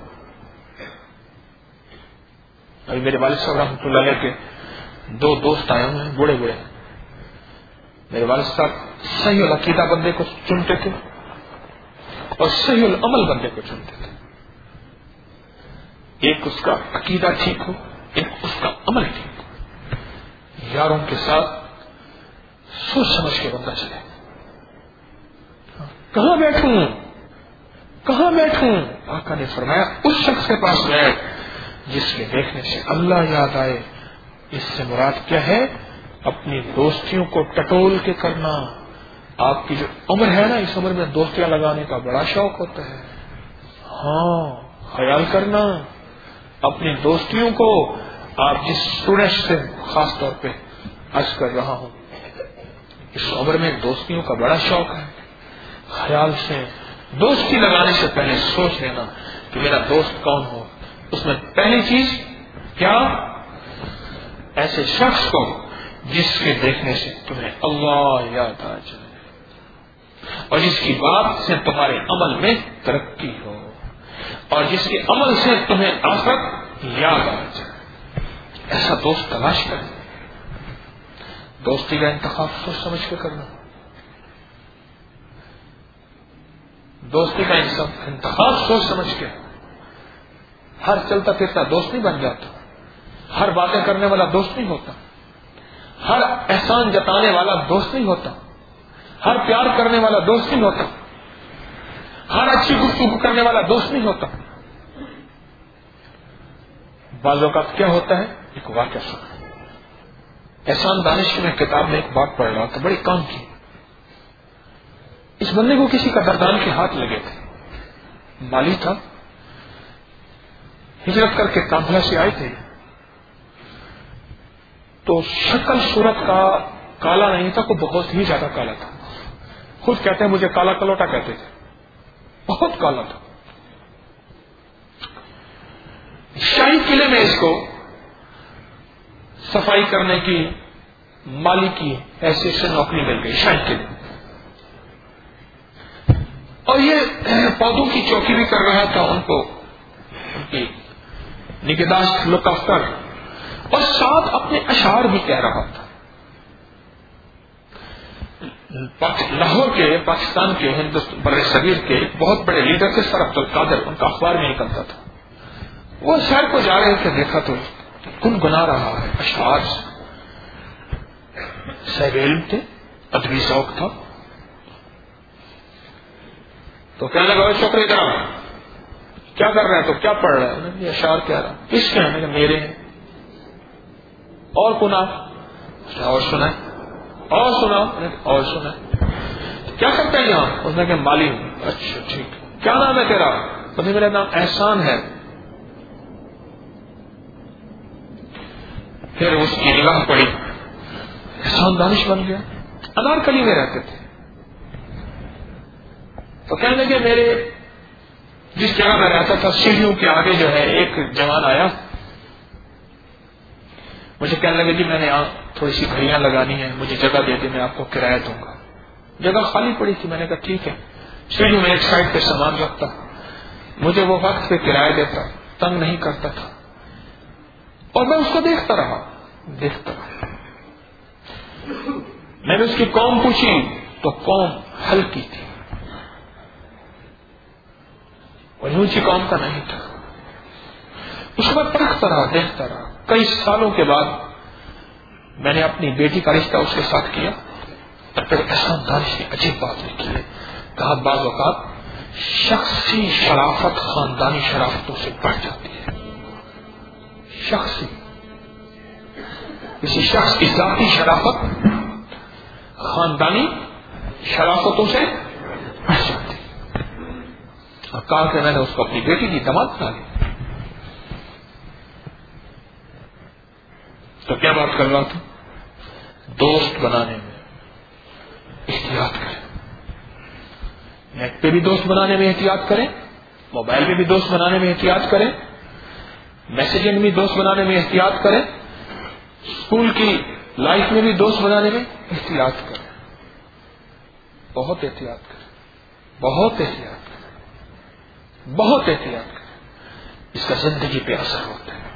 ابھی میرے والد صاحب رحمۃ اللہ علیہ کے 2 دوست آئے ہوئے ہیں، بوڑھے بوڑھے. میرے والد صاحب صحیح العقیدہ بندے کو چنتے تھے اور صحیح العمل بندے کو چنتے تھے. ایک اس کا عقیدہ ٹھیک ہو، ایک اس کا عمل ٹھیک ہو. یاروں کے ساتھ سوچ سمجھ کے بندہ چلے. کہاں بیٹھوں، کہاں بیٹھوں. آقا نے فرمایا اس شخص کے پاس بیٹھ جس کے دیکھنے سے اللہ یاد آئے. اس سے مراد کیا ہے؟ اپنی دوستیوں کو ٹٹول کے کرنا، آپ کی جو عمر ہے نا، اس عمر میں دوستیاں لگانے کا بڑا شوق ہوتا ہے. ہاں، خیال کرنا اپنی دوستیوں کو. آپ جس اسٹوڈنٹ سے خاص طور پہ عرض کر رہا ہوں، اس عمر میں دوستیوں کا بڑا شوق ہے. خیال سے دوستی لگانے سے پہلے سوچ لینا کہ میرا دوست کون ہو. اس میں پہلی چیز کیا؟ ایسے شخص کو جس کے دیکھنے سے تمہیں اللہ یاد آ جائے، اور جس کی بات سے تمہارے عمل میں ترقی ہو، اور جس کے عمل سے تمہیں آخرت یاد آ جائے. ایسا دوست تلاش کریں. دوستی کا انتخاب سوچ سمجھ کے کرنا. دوستی کا انتخاب سوچ سمجھ کے. ہر چلتا پھرتا دوست نہیں بن جاتا، ہر باتیں کرنے والا دوست نہیں ہوتا، ہر احسان جتانے والا دوست نہیں ہوتا، ہر پیار کرنے والا دوست نہیں ہوتا، ہر اچھی گفتگو کرنے والا دوست نہیں ہوتا. بعض اوقات کیا ہوتا ہے، ایک واقعہ سنا. احسان دانش کی میں کتاب میں ایک بات پڑھ رہا تھا، بڑی کام کی. اس بندے کو کسی قدردان کے ہاتھ لگے تھے، مالی تھا، ہجرت کر کے کابل سے آئے تھے. تو شکل صورت کا کالا نہیں تھا، کوئی بہت ہی زیادہ کالا تھا. خود کہتے ہیں مجھے کالا کلوٹا کہتے تھے، بہت کالا تھا. شاہی قلعے میں اس کو صفائی کرنے کی مالی کی ایسے سے نوکری مل گئی شاہی قلعے. اور یہ پودوں کی چوکی بھی کر رہا تھا، ان کو ان کی نگہداشت لک آفٹر، اور ساتھ اپنے اشعار بھی کہہ رہا تھا. لاہور کے، پاکستان کے، ہندوستان بر صغیر کے بہت بڑے لیڈر تھے سر عبد القادر، ان کا اخبار میں نکلتا تھا. وہ شہر کو جا رہے تھے، دیکھا تو گنگنا رہا ہے اشعار سے. صاحب علم تھے، ادبی ذوق تھا. تو کہنے لگا شکر ادھر کیا کر رہے ہیں؟ تو کیا پڑھ رہے ہیں؟ یہ اشعار کہہ رہا. کس کے ہیں؟ میرے ہیں. اور کنا اور سنا اور سنا اور سنا. کیا کرتے ہیں یہاں؟ اس نے کہا مالی ہوں. اچھا ٹھیک، کیا نام ہے تیرا؟ بھائی میرا نام احسان ہے. پھر اس کی نگاہ پڑی، احسان دانش بن گیا. انارکلی میں رہتے تھے. تو کہنے لگے میرے جس جگہ میں رہتا تھا سیڑھیوں کے آگے جو ہے ایک جوان آیا، مجھے کہنے لگے جی میں نے تھوڑی سی گھڑیاں لگانی ہیں، مجھے جگہ دے دیں، میں آپ کو کرایہ دوں گا. جگہ خالی پڑی تھی. میں نے کہا ٹھیک ہے. سیڑھیوں میں ایک سائڈ پہ سامان رکھتا، مجھے وہ وقت پہ کرایہ دیتا، تنگ نہیں کرتا تھا. اور میں اس کو دیکھتا رہا. میں نے اس کی قوم پوچھی تو قوم ہلکی تھی، اور اونچی قوم کا نہیں تھا. اس کو پرکھتا رہا، دیکھتا رہا. کئی سالوں کے بعد میں نے اپنی بیٹی کا رشتہ اس کے ساتھ کیا. اور پھر احسان دانش نے عجیب بات لکھی ہے، کہا بعض اوقات شخصی شرافت خاندانی شرافتوں سے بڑھ جاتی ہے. شخصی، کسی شخص کی ذاتی شرافت خاندانی شرافتوں سے بڑھ جاتی ہے. اور کہا کہ میں نے اس کو اپنی بیٹی کی داماد بنا لی. تو کیا بات کر رہا تھا؟ دوست بنانے میں احتیاط کریں. نیٹ پہ بھی دوست بنانے میں احتیاط کریں، موبائل پہ بھی دوست بنانے میں احتیاط کریں، میسجنگ میں دوست بنانے میں احتیاط کریں، اسکول کی لائف میں بھی دوست بنانے میں احتیاط کریں. بہت احتیاط کریں، بہت احتیاط کریں، بہت احتیاط کریں. اس کا زندگی پہ اثر ہوتا ہے،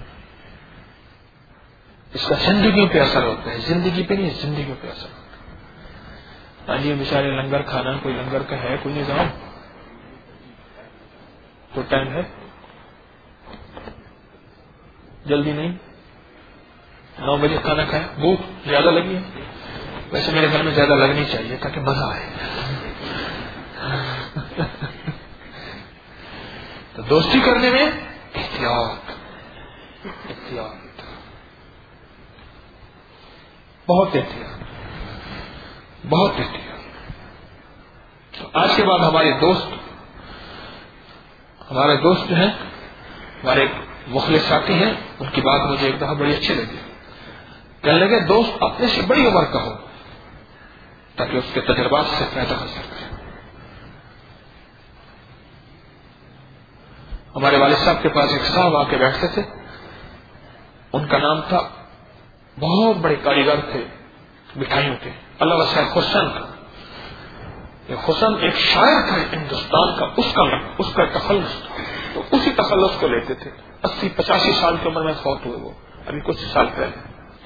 اس کا زندگیوں پہ اثر ہوتا ہے. زندگی پہ نہیں، زندگیوں پہ اثر ہوتا ہے. ہاں جی بیچارے لنگر کھانا، کوئی لنگر کا ہے کوئی نظام؟ تو ٹائم ہے، جلدی نہیں. 9 بجے کھانا کھایا، بھوک زیادہ لگی ہے. ویسے میرے گھر میں زیادہ لگنی چاہیے تاکہ مزہ آئے. تو دوستی کرنے میں احتیاط، احتیاط، بہت احتیاط، بہت احتیاط. آج کے بعد ہمارے دوست جو ہیں، ہمارے مخلص ساتھی ہیں، ان کی بات مجھے ایک دفعہ بڑی اچھی لگی. کہنے لگے دوست اپنے سے بڑی عمر کا ہو تاکہ اس کے تجربات سے فائدہ حاصل کرے. ہمارے والد صاحب کے پاس ایک صاحب آ کے بیٹھتے تھے، ان کا نام تھا، بہت بڑے کاریگر تھے مٹھائیوں کے، اللہ وسائل حسن. حسن ایک شاعر تھا ہندوستان کا، اس کا تخلص تھا، تو اسی تخلص کو لیتے تھے. 80-85 سال کی عمر میں فوت ہوئے وہ، ابھی کچھ سال پہلے.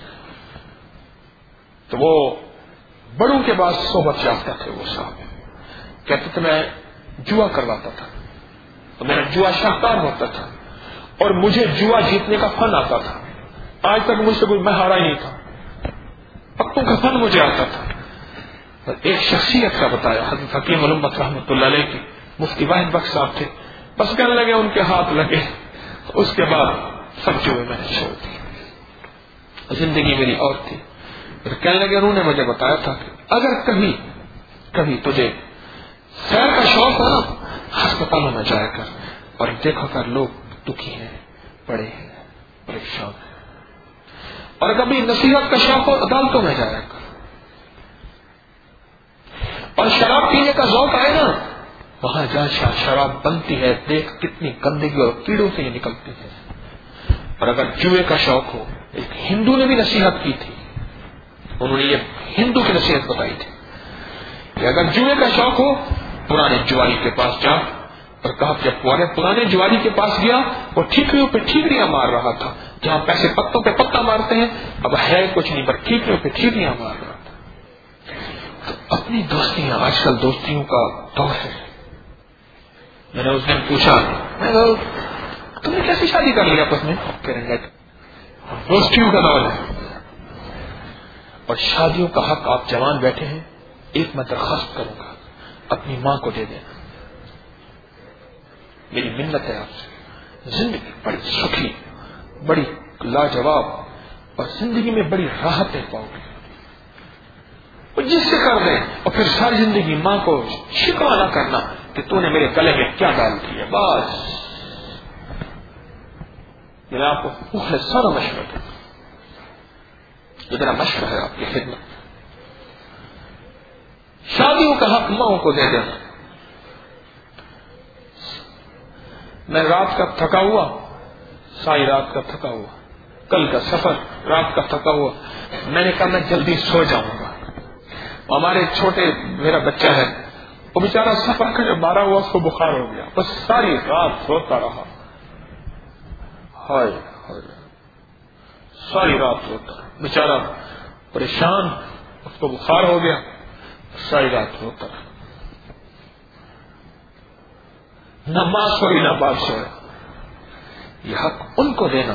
تو وہ بڑوں کے بعد صحبت یافتہ تھے. وہ صاحب کہتے تھے میں جوا کرواتا تھا، تو میرا جوا شاہکار ہوتا تھا اور مجھے جوا جیتنے کا فن آتا تھا. آج تک مجھ سے کوئی میں ہارا ہی نہیں تھا، پتوں کا فن مجھے آتا تھا. ایک شخصیت کا بتایا، حضرت حکیم علمت رحمۃ اللہ علیہ کی مفتی واحد بخش صاحب تھے. بس کہنے لگے ان کے ہاتھ لگے، اس کے بعد سب جوئے میں نے چھوڑ دی، زندگی میری اور تھی. پھر کہنے لگے انہوں نے مجھے بتایا تھا کہ اگر کبھی تجھے سیر کا شوق ہو نا، ہسپتالوں میں جایا کر اور دیکھا کر لوگ دکھی ہیں، پڑے ہیں، پریشان ہیں. اور کبھی نصیحت کا شوق ہو، عدالتوں میں جایا کر. اور شراب پینے کا ذوق آئے نا، وہاں جہاں شراب بنتی ہے دیکھ کتنی گندگی اور کیڑوں سے یہ نکلتی ہے. اور اگر جوئے کا شوق ہو، ایک ہندو نے بھی نصیحت کی تھی، انہوں نے یہ ہندو کی نصیحت بتائی تھی کہ اگر جوئے کا شوق ہو، پرانے جواری کے پاس جا. اور کہا جب پرانے جواری کے پاس گیا، وہ ٹھیکریوں پہ ٹھیکریاں مار رہا تھا. جہاں پیسے پتوں پہ پتا مارتے ہیں، اب ہے کچھ نہیں پر ٹھیکریوں پہ ٹھیکریاں مار رہا تھا. تو اپنی دوستیاں، آج کل دوستیوں کا دور ہے. میں نے اس دن پوچھا، تم نے کیسی شادی کر لیا آپس میں؟ کہنے لگے دوستیوں کا دور ہے. اور شادیوں کا حق آپ جوان بیٹھے ہیں، ایک میں درخواست کروں گا، اپنی ماں کو دے دینا. میری منت ہے آپ سے. زندگی بڑی سخی، بڑی لاجواب، اور زندگی میں بڑی راحتیں پاؤ گے. جس سے کر دیں، اور پھر ساری زندگی ماں کو شکوہ نہ کرنا کہ تو نے میرے گلے میں کیا ڈال دی ہے. بس میرا آپ کو سارا مشورہ دوں، یہ میرا مشورہ ہے آپ کی خدمت. شادیوں کا حق ماں کو دے دینا. میں رات کا تھکا ہوا، ساری رات کا تھکا ہوا، کل کا سفر، رات کا تھکا ہوا، میں نے کہا میں جلدی سو جاؤں گا. ہمارے چھوٹے میرا بچہ ہے، وہ بیچارہ سفر کا جب مارا ہوا اس کو بخار ہو گیا، بس ساری رات سوتا رہا. ہائے ساری رات سوتا بیچارہ پریشان، اس کو بخار ہو گیا، ساری رات سوتا رہا. نہ ماں سوئی نہ باپ سویا. یہ حق ان کو دینا.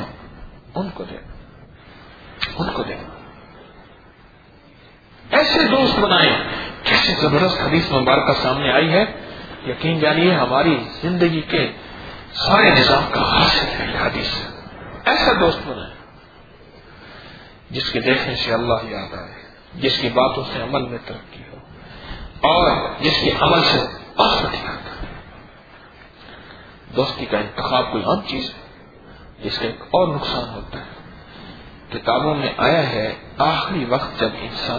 ایسے دوست بنائیں. کیسے زبردست حدیث مبارکہ سامنے آئی ہے، یقین جانیے ہماری زندگی کے سارے نظام کا حاصل ہے یہ حدیث. ایسا دوست بنائیں جس کے دیکھنے سے اللہ یاد آئے، جس کی باتوں سے عمل میں ترقی ہو، اور جس کے عمل سے آخرت یاد آئے. دوستی کا انتخاب کوئی عام چیز ہے جس کا ایک اور نقصان ہوتا ہے. کتابوں میں آیا ہے آخری وقت جب انسان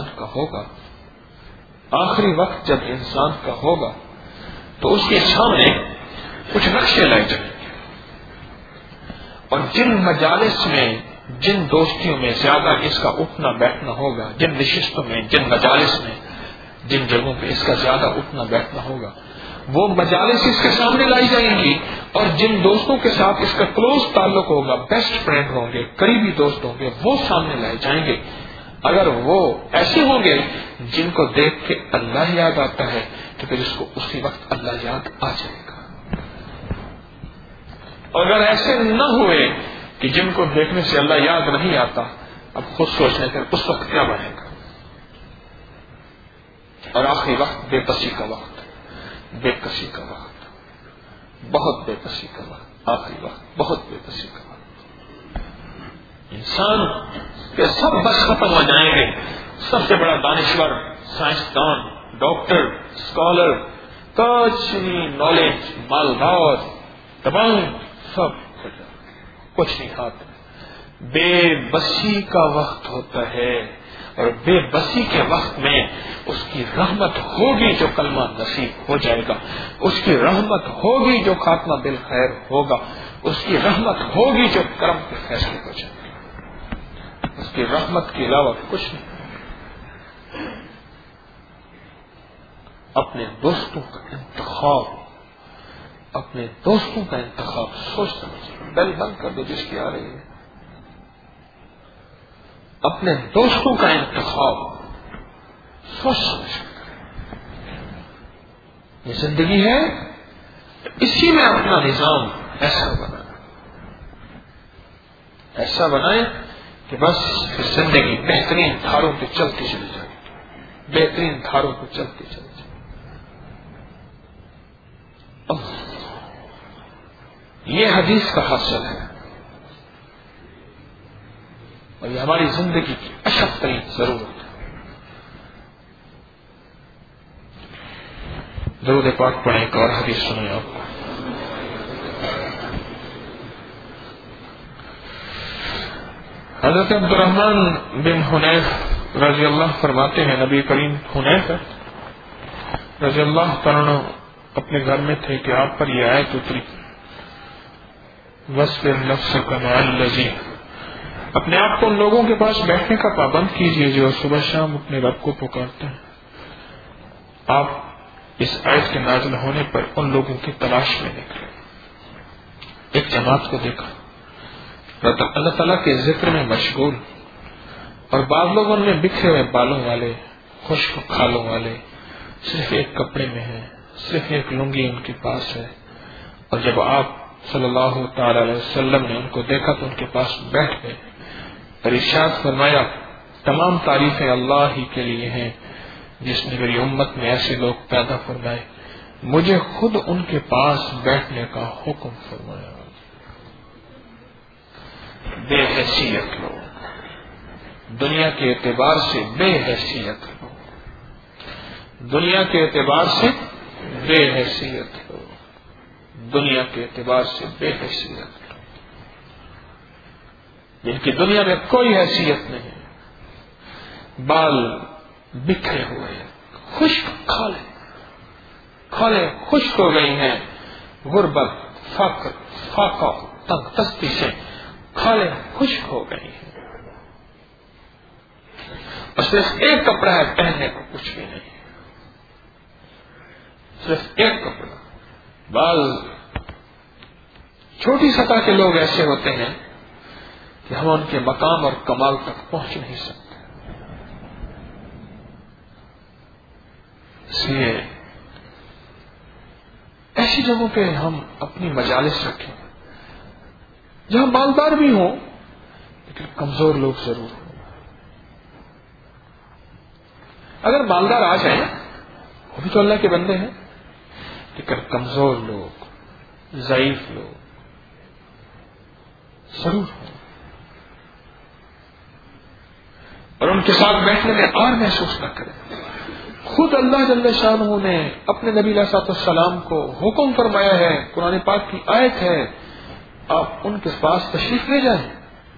کا ہوگا تو اس کے سامنے کچھ نقشے لائے جائیں گے، اور جن مجالس میں، جن دوستیوں میں زیادہ اس کا اٹھنا بیٹھنا ہوگا، جن نشستوں میں، جن مجالس میں، جن جگہوں پہ اس کا زیادہ اٹھنا بیٹھنا ہوگا، وہ مجالس اس کے سامنے لائی جائیں گی. اور جن دوستوں کے ساتھ اس کا کلوز تعلق ہوگا، بیسٹ فرینڈ ہوں گے، قریبی دوست ہوں گے، وہ سامنے لائے جائیں گے. اگر وہ ایسے ہوں گے جن کو دیکھ کے اللہ یاد آتا ہے تو پھر اس کو اسی وقت اللہ یاد آ جائے گا. اور اگر ایسے نہ ہوئے کہ جن کو دیکھنے سے اللہ یاد نہیں آتا، اب خود سوچنے کا اس وقت کیا بنے گا. اور آخری وقت بے بسی کا وقت، بے کسی کا وقت، بہت بے کسی کا وقت، آخری وقت بہت بے کسی کا وقت. انسان کے سب بس ختم ہو جائیں گے. سب سے بڑا دانشور، سائنسدان، ڈاکٹر، اسکالر، کچھ نہیں، نالج، مالدار، تمام سب کچھ نہیں ہاتھ میں. بے بسی کا وقت ہوتا ہے، اور بے بسی کے وقت میں اس کی رحمت ہوگی جو کلمہ نصیب ہو جائے گا، اس کی رحمت ہوگی جو خاتمہ بالخیر ہوگا، اس کی رحمت ہوگی جو کرم کے فیصلے ہو جائے گا. اس کی رحمت کے علاوہ کچھ نہیں. اپنے دوستوں کا انتخاب، اپنے دوستوں کا انتخاب سوچ سمجھ. بیل بند کر دو جس کی آ رہی ہے. اپنے دوستوں کا انتخاب سوچ سمجھ. یہ زندگی ہے، اسی میں اپنا نظام ایسا بنائیں، ایسا بنائیں کہ بس زندگی بہترین دھاروں پہ چلتی چلی جائے، بہترین دھاروں پہ چلتی چلی جائے. یہ حدیث کا حاصل ہے، اور یہ ہماری زندگی کی اشد ترین ضرورت ہے. درود پاک پڑھیں، ایک اور حدیث سنیں آپ کو. حضرت عبد الرحمن بن حنیف رضی اللہ فرماتے ہیں، نبی کریم حنیف رضی اللہ تعالیٰ اپنے گھر میں تھے کہ آپ پر یہ آیت اتری، وَاصْبِرْ نَفْسَكَ مَعَ الَّذِينَ، اپنے آپ کو ان لوگوں کے پاس بیٹھنے کا پابند کیجیے جو صبح شام اپنے رب کو پکارتے ہیں. آپ اس آیت کے نازل ہونے پر ان لوگوں کی تلاش میں نکلے. ایک جماعت کو دیکھا اللہ تعالیٰ کے ذکر میں مشغول، اور بعض لوگ ان میں بکھرے ہوئے بالوں والے، خشک کھالوں والے، صرف ایک کپڑے میں ہیں، صرف ایک لنگی ان کے پاس ہے. اور جب آپ صلی اللہ تعالی علیہ وسلم نے ان کو دیکھا تو ان کے پاس بیٹھ گئے اور ارشاد فرمایا، تمام تعریفیں اللہ ہی کے لیے ہیں جس نے میری امت میں ایسے لوگ پیدا فرمائے، مجھے خود ان کے پاس بیٹھنے کا حکم فرمایا. بے حیثیت لوگ، دنیا کے اعتبار سے بے حیثیت لوگ، دنیا کے اعتبار سے بے حیثیت لوگ، دنیا کے اعتبار سے بے حیثیت لوگ، جن کی دنیا میں کوئی حیثیت نہیں، بال بکھرے ہوئے، خشک کھالے خشک ہو گئی ہیں، غربت، فقر، فاقہ، تنگ دستی سے کھالے خشک ہو گئی ہیں، اور صرف ایک کپڑا ہے، پہننے کو کچھ بھی نہیں، صرف ایک کپڑا. بعض چھوٹی سطح کے لوگ ایسے ہوتے ہیں کہ ہم ان کے مقام اور کمال تک پہنچ نہیں سکتے. اس لیے ایسی جگہوں پہ ہم اپنی مجالس رکھیں جہاں مالدار بھی ہوں لیکن کمزور لوگ ضرور ہوں. اگر مالدار آ جائیں وہ بھی تو اللہ کے بندے ہیں، لیکن کمزور لوگ، ضعیف لوگ ضرور ہوں، اور ان کے ساتھ بیٹھنے میں آر محسوس نہ کریں. خود اللہ جل شانہ نے اپنے نبی علیہ الصلوۃ والسلام کو حکم فرمایا ہے، قرآن پاک کی آیت ہے، آپ ان کے پاس تشریف لے جائیں.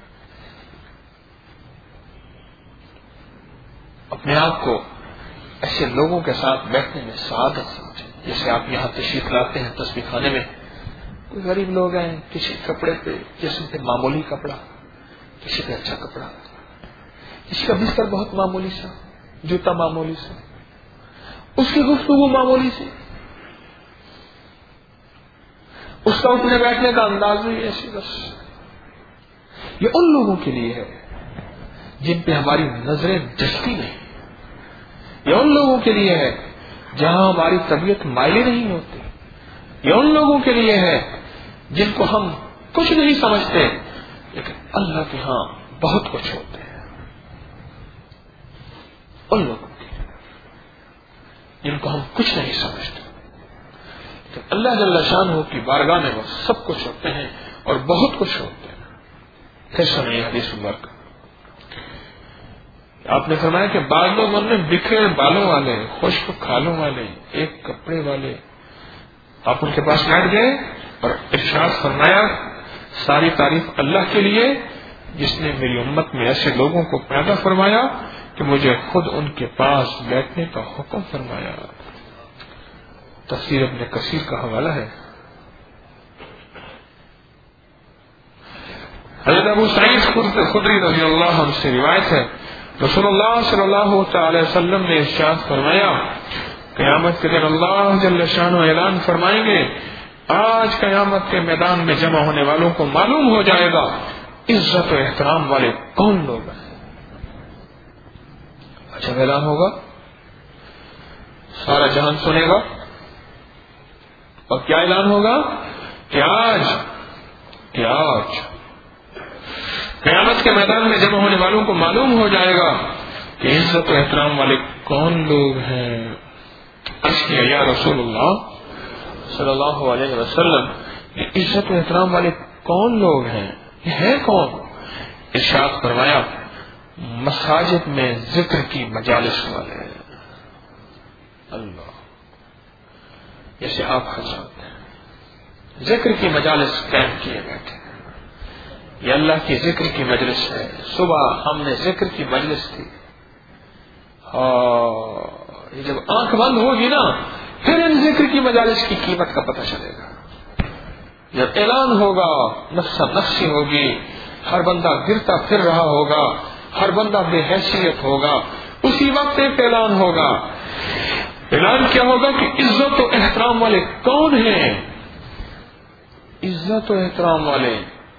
اپنے آپ کو ایسے لوگوں کے ساتھ بیٹھنے میں سعادت سمجھیں. جیسے آپ یہاں تشریف لاتے ہیں تسبیح خانے میں، کوئی غریب لوگ ہیں، کسی کپڑے پہ جسم پہ معمولی کپڑا، کسی پہ اچھا کپڑا، کسی کا بستر بہت معمولی سا، جوتا معمولی سا، اس کی گفتگو معمولی سی، اس کا اٹھنے بیٹھنے کا انداز بھی ایسی. بس یہ ان لوگوں کے لیے ہے جن پہ ہماری نظریں جھکتی نہیں، یہ ان لوگوں کے لیے ہے جہاں ہماری طبیعت مائلی نہیں ہوتی، یہ ان لوگوں کے لیے ہے جن کو ہم کچھ نہیں سمجھتے لیکن اللہ کے ہاں بہت کچھ ہوتے ہیں. ان لوگوں کے لیے جن کو ہم کچھ نہیں سمجھتے لیکن اللہ جل شانہ کی بارگاہ میں وہ سب کچھ ہوتے ہیں اور بہت کچھ ہوتے ہیں. پھر سنیے حدیث مبارک. آپ نے فرمایا کہ بعض لوگ ان میں بکھرے بالوں والے، خشک کھالوں والے، ایک کپڑے والے، آپ ان کے پاس بیٹھ گئے اور ارشاد فرمایا ساری تعریف اللہ کے لیے جس نے میری امت میں ایسے لوگوں کو پیدا فرمایا کہ مجھے خود ان کے پاس بیٹھنے کا حکم فرمایا. تفسیر ابن کثیر کا حوالہ ہے. حضرت ابو سعید خدری رضی اللہ عنہ سے روایت ہے رسول اللہ صلی اللہ تعالی وسلم نے ارشاد فرمایا قیامت کے دن اللہ جل شانہ اعلان فرمائیں گے آج قیامت کے میدان میں جمع ہونے والوں کو معلوم ہو جائے گا عزت و احترام والے کون لوگ ہیں. اچھا اعلان ہوگا, سارا جہان سنے گا, اور کیا اعلان ہوگا کہ آج قیامت کے میدان میں جمع ہونے والوں کو معلوم ہو جائے گا کہ عزت و احترام والے کون لوگ ہیں. یا رسول اللہ صلی اللہ علیہ وسلم عزت و احترام والے کون لوگ ہیں, یہ ہے کون؟ ارشاد فرمایا مساجد میں ذکر کی مجالس والے. اللہ, جیسے آپ حضرات ذکر کی مجالس قائم کیے بیٹھے, یہ اللہ کی ذکر کی مجلس ہے. صبح ہم نے ذکر کی مجلس تھی, یہ جب آنکھ بند ہوگی نا پھر ان ذکر کی مجالس کی قیمت کا پتہ چلے گا. جب اعلان ہوگا نفس نفسی ہوگی, ہر بندہ گرتا پھر رہا ہوگا, ہر بندہ بے حیثیت ہوگا, اسی وقت ایک اعلان ہوگا. اعلان کیا ہوگا کہ عزت و احترام والے کون ہیں, عزت و احترام والے.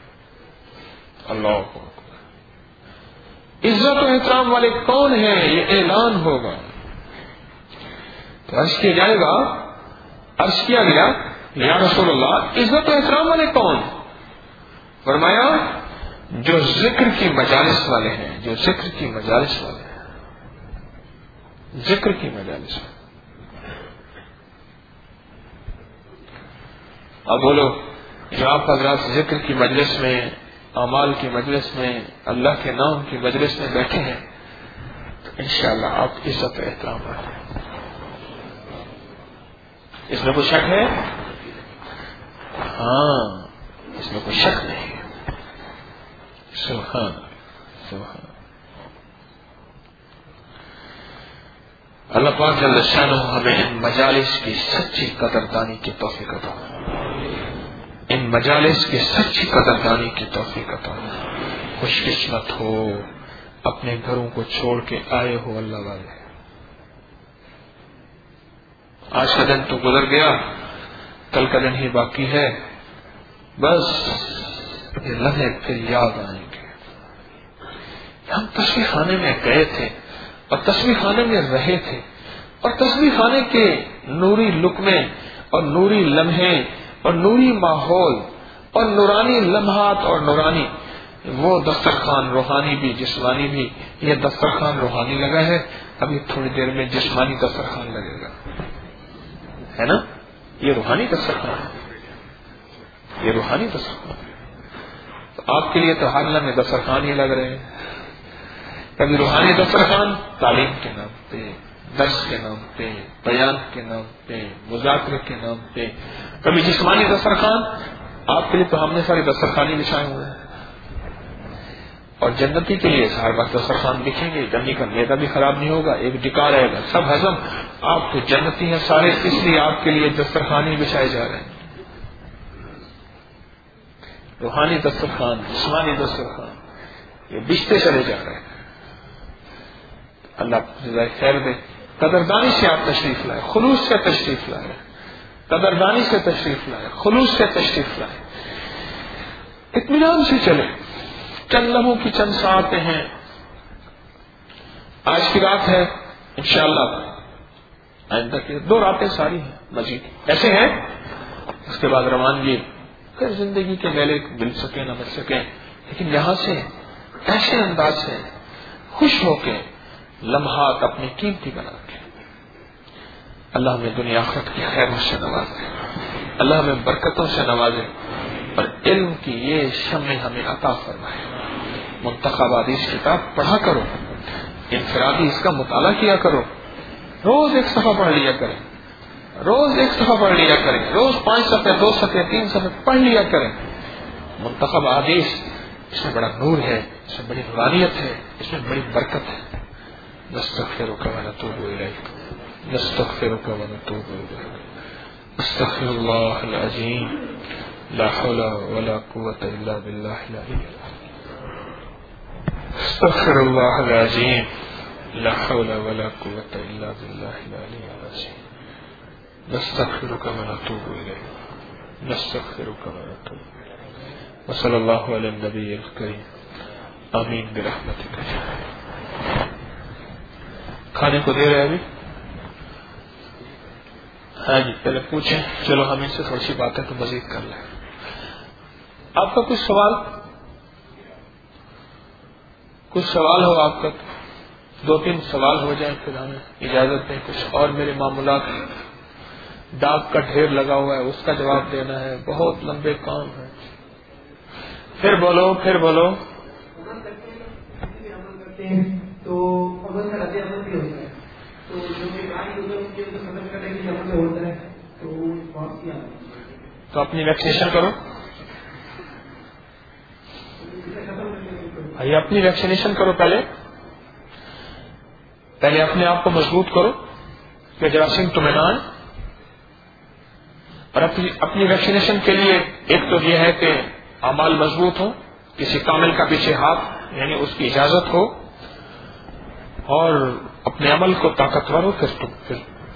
اللہ کو عزت و احترام والے کون ہیں, یہ اعلان ہوگا. تو عرض کیا جائے گا, عرض کیا گیا یا رسول اللہ عزت و احترام والے کون؟ فرمایا جو ذکر کی مجالس والے ہیں, جو ذکر کی مجالس والے ہیں, ذکر کی مجالس والے. اب بولو جو آپ حضرات ذکر کی مجلس میں, اعمال کی مجلس میں, اللہ کے نام کی مجلس میں بیٹھے ہیں تو انشاءاللہ آپ عزت و احترام والے. اس میں کوئی شک ہے؟ ہاں, اس میں کوئی شک نہیں. سبحان سبحان اللہ پاک جل شانہ ہمیں ان مجالس کی سچی قدردانی کی توفیق عطا, ان مجالس کی سچی قدردانی کی توفیق عطا. خوش قسمت ہو اپنے گھروں کو چھوڑ کے آئے ہو اللہ والے. آج کا دن تو گزر گیا, کل کا دن ہی باقی ہے. بس یہ لمحے پھر یاد آئیں گے. ہم تصویر خانے میں گئے تھے اور تصویر خانے میں رہے تھے, اور تصویر خانے کے نوری لقمے اور نوری لمحے اور نوری ماحول اور نورانی لمحات اور نورانی وہ دسترخوان روحانی بھی جسمانی بھی. یہ دسترخوان روحانی لگا ہے, ابھی تھوڑی دیر میں جسمانی دسترخوان لگے گا, ہے نا. یہ روحانی دسترخوان ہے, یہ روحانی دسترخوان ہے. تو آپ کے لیے تو ہر لمحے دسترخوان ہی لگ رہے ہیں. کبھی روحانی دسترخوان تعلیم کے نام پہ, درس کے نام پہ, بیان کے نام پہ, مذاکرے کے نام پہ. کبھی جسمانی دسترخوان. آپ کے لیے تو ہم نے سارے دسترخوان ہی بچھائے ہوئے ہیں, اور جنتی کے لیے ہر وقت دسترخوان دکھیں گے. جنتی کا میدا بھی خراب نہیں ہوگا, ایک ڈکا رہے گا, سب ہضم. آپ تو جنتی ہیں سارے, اس لیے آپ کے لیے دسترخوان ہی بچھائے جا رہے ہیں. روحانی دسترخوان, جسمانی دسترخوان, یہ بچتے چلے جا رہے ہیں. اللہ جزائے خیر دے. قدردانی سے آپ تشریف لائے, خلوص سے تشریف لائے, قدردانی سے تشریف لائے, خلوص سے تشریف لائے, اطمینان سے چلے. چند لمحوں کی چند ساعتیں ہیں, آج کی رات ہے, انشاءاللہ آئندہ کی 2 راتیں ساری ہیں مزید ایسے ہیں. اس کے بعد روانگی, پھر زندگی کے میلے مل سکیں نہ مل سکیں, لیکن یہاں سے ایسے انداز سے خوش ہو کے لمحات اپنی قیمتی بنا کے. اللہ ہمیں دنیا آخرت کی خیروں سے نوازے, اللہ ہمیں برکتوں سے نوازے, اور علم کی یہ شمع ہمیں عطا فرمائے. منتخب حدیث کتاب پڑھا کرو, انفرادی اس کا مطالعہ کیا کرو, روز 1 صفحہ پڑھ لیا کریں, روز 1 صفحہ پڑھ لیا کریں، روز 5 صفحے 2 صفحے 3 صفحے پڑھ لیا کریں. منتخب حدیث، اس میں بڑا نور ہے، اس میں بڑی نورانیت ہے، اس میں بڑی برکت ہے. نستغفرک ونتوب الیک، نستغفرک ونتوب الیک، استغفر اللہ العظیم، لا حول ولا قوة الا باللہ العلی العظیم، استغفر اللہ العظیم، لا حول ولا قوة الا باللہ العلی العظیم، نستغفرک ونتوب الیک، نستغفرک ونتوب الیک، وصلی اللہ علی النبی الکریم، آمین برحمتک. کھانے کو دے رہے ابھی؟ ہاں جی پہلے پوچھیں، چلو ہم ان سے تھوڑی سی بات ہے تو مزید کر لیں. آپ کا کچھ سوال ہو آپ کا؟ 2-3 سوال ہو جائیں پھر ہمیں اجازت دیں. کچھ اور میرے معاملات ڈاک کا ڈھیر لگا ہوا ہے، اس کا جواب دینا ہے، بہت لمبے کام ہیں. پھر بولو پھر بولو. تو اپنی ویکسینیشن کرو بھائی، اپنی ویکسینیشن کرو. پہلے اپنے آپ کو مضبوط کرو کہ جراثیم تمہیں نہ آئے. اور اپنی ویکسینیشن کے لیے ایک تو یہ ہے کہ اعمال مضبوط ہوں، کسی کامل کا پیچھے ہاتھ یعنی اس کی اجازت ہو، اور اپنے عمل کو طاقتور ہو. پھر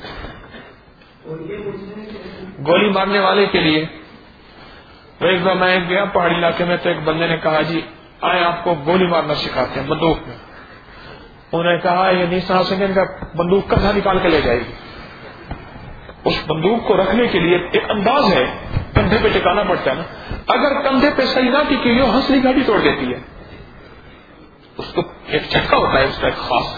گولی مارنے والے کے لیے ایک بار میں گیا پہاڑی علاقے میں، تو ایک بندے نے کہا جی آئے آپ کو گولی مارنا سکھاتے ہیں بندوق میں. انہوں نے کہا یہ نہیں سنا سکیں گا، بندوق کندھا نکال کے لے جائے گی. اس بندوق کو رکھنے کے لیے ایک انداز ہے، کندھے پہ ٹکانا پڑتا ہے نا. اگر کندھے پہ صحیح نہ ٹکی یہ ہنسلی گاڑی توڑ دیتی ہے. اس کو ایک جھٹکا ہوتا ہے اس کا ایک خاص.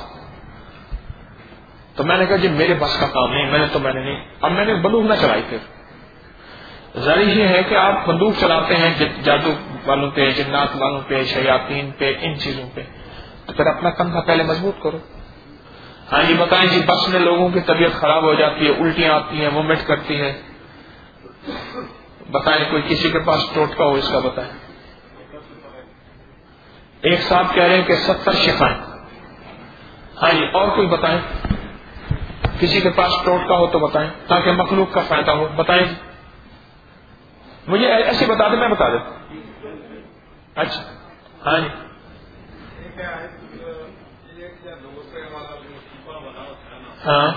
تو میں نے کہا جی میرے بس کا کام نہیں، میں نے نہیں. اب میں نے بندوق نہ چلائی. پھر ظاہر یہ ہے کہ آپ بندوق چلاتے ہیں جادو والوں پہ، جنات والوں پہ، شیاطین پہ، ان چیزوں پہ، تو پھر اپنا کندھا پہلے مضبوط کرو. ہاں جی بتائیں جی، بس میں لوگوں کی طبیعت خراب ہو جاتی ہے، الٹیاں آتی ہیں، وومٹ کرتی ہے، بتائیں کوئی کسی کے پاس ٹوٹکا ہو اس کا بتائیں. ایک صاحب کہہ رہے ہیں کہ 70 شفائیں. ہاں جی اور کوئی بتائیں، کسی کے پاس ٹوٹکا ہو تو بتائیں تاکہ مخلوق کا فائدہ ہو. بتائیں جی، مجھے ایسے بتا دیں، میں بتا دیتا. اچھا ہاں جی ہاں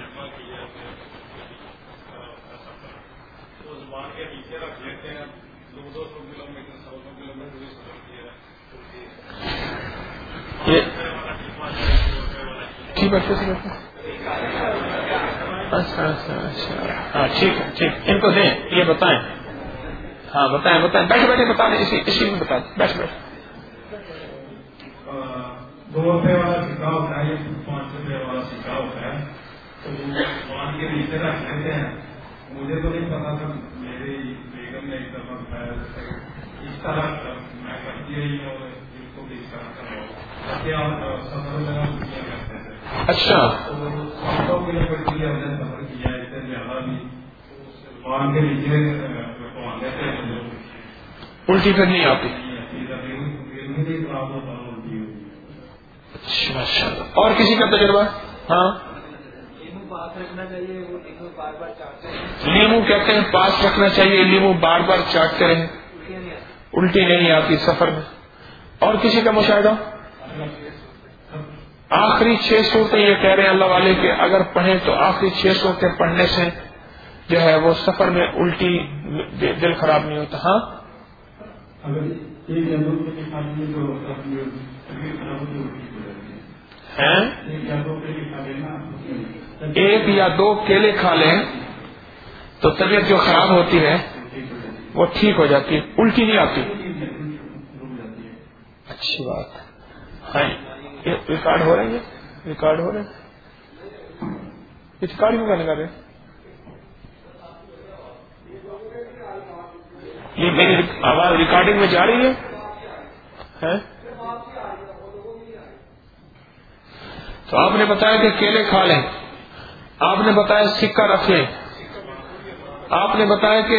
ٹھیک ہے. اچھا ہاں ٹھیک ہے ٹھیک، ان کو دیں یہ بتائیں. ہاں بتائیں بیٹھے بتا دیں، اسی میں بتا دیں بیٹھے. 2 روپے والا سکا ہوتا ہے، 5 روپے والا سکا ہوتا ہے، تو مان کے نیچے رکھ لیتے ہیں. مجھے تو نہیں پتا تھا، میری بیگم نے ایک دفعہ بتایا اس طرح میں کرتی رہی ہوں اور اس کو بھی اس طرح کرواؤ کیا سفر لگا کیا کرتے تھے. اچھا 100 کلو میٹر کے لیے ہم نے سفر کیا، اس سے زیادہ بھی مان کے نیچے رکھوا لیتے ہیں. الٹی پھر نہیں آتی. اچھا اور کسی کا تجربہ؟ ہاں لیمو کہتے ہیں پاس رکھنا چاہیے، لیمو بار بار چاٹتے رہیں، الٹی نہیں آتی سفر میں. اور کسی کا مشاہدہ؟ آخری 6 صورتیں یہ کہہ رہے ہیں اللہ والے کہ اگر پڑھیں تو آخری 6 صورتیں پڑھنے سے جو ہے وہ سفر میں الٹی دل خراب نہیں ہوتا. ہاں ایک یا 2 کیلے کھا لیں تو طبیعت جو خراب ہوتی ہے وہ ٹھیک ہو جاتی ہے، الٹی نہیں آتی. اچھی بات ہے. ریکارڈ ہو رہے ہیں، ریکارڈ ہو رہے ہیں، ریکارڈ کیوں کرنے کا رہے؟ یہ میری آواز ریکارڈنگ میں جا رہی ہے. تو آپ نے بتایا کہ کیلے کھا لیں، آپ نے بتایا سکہ رکھ لیں، آپ نے بتایا کہ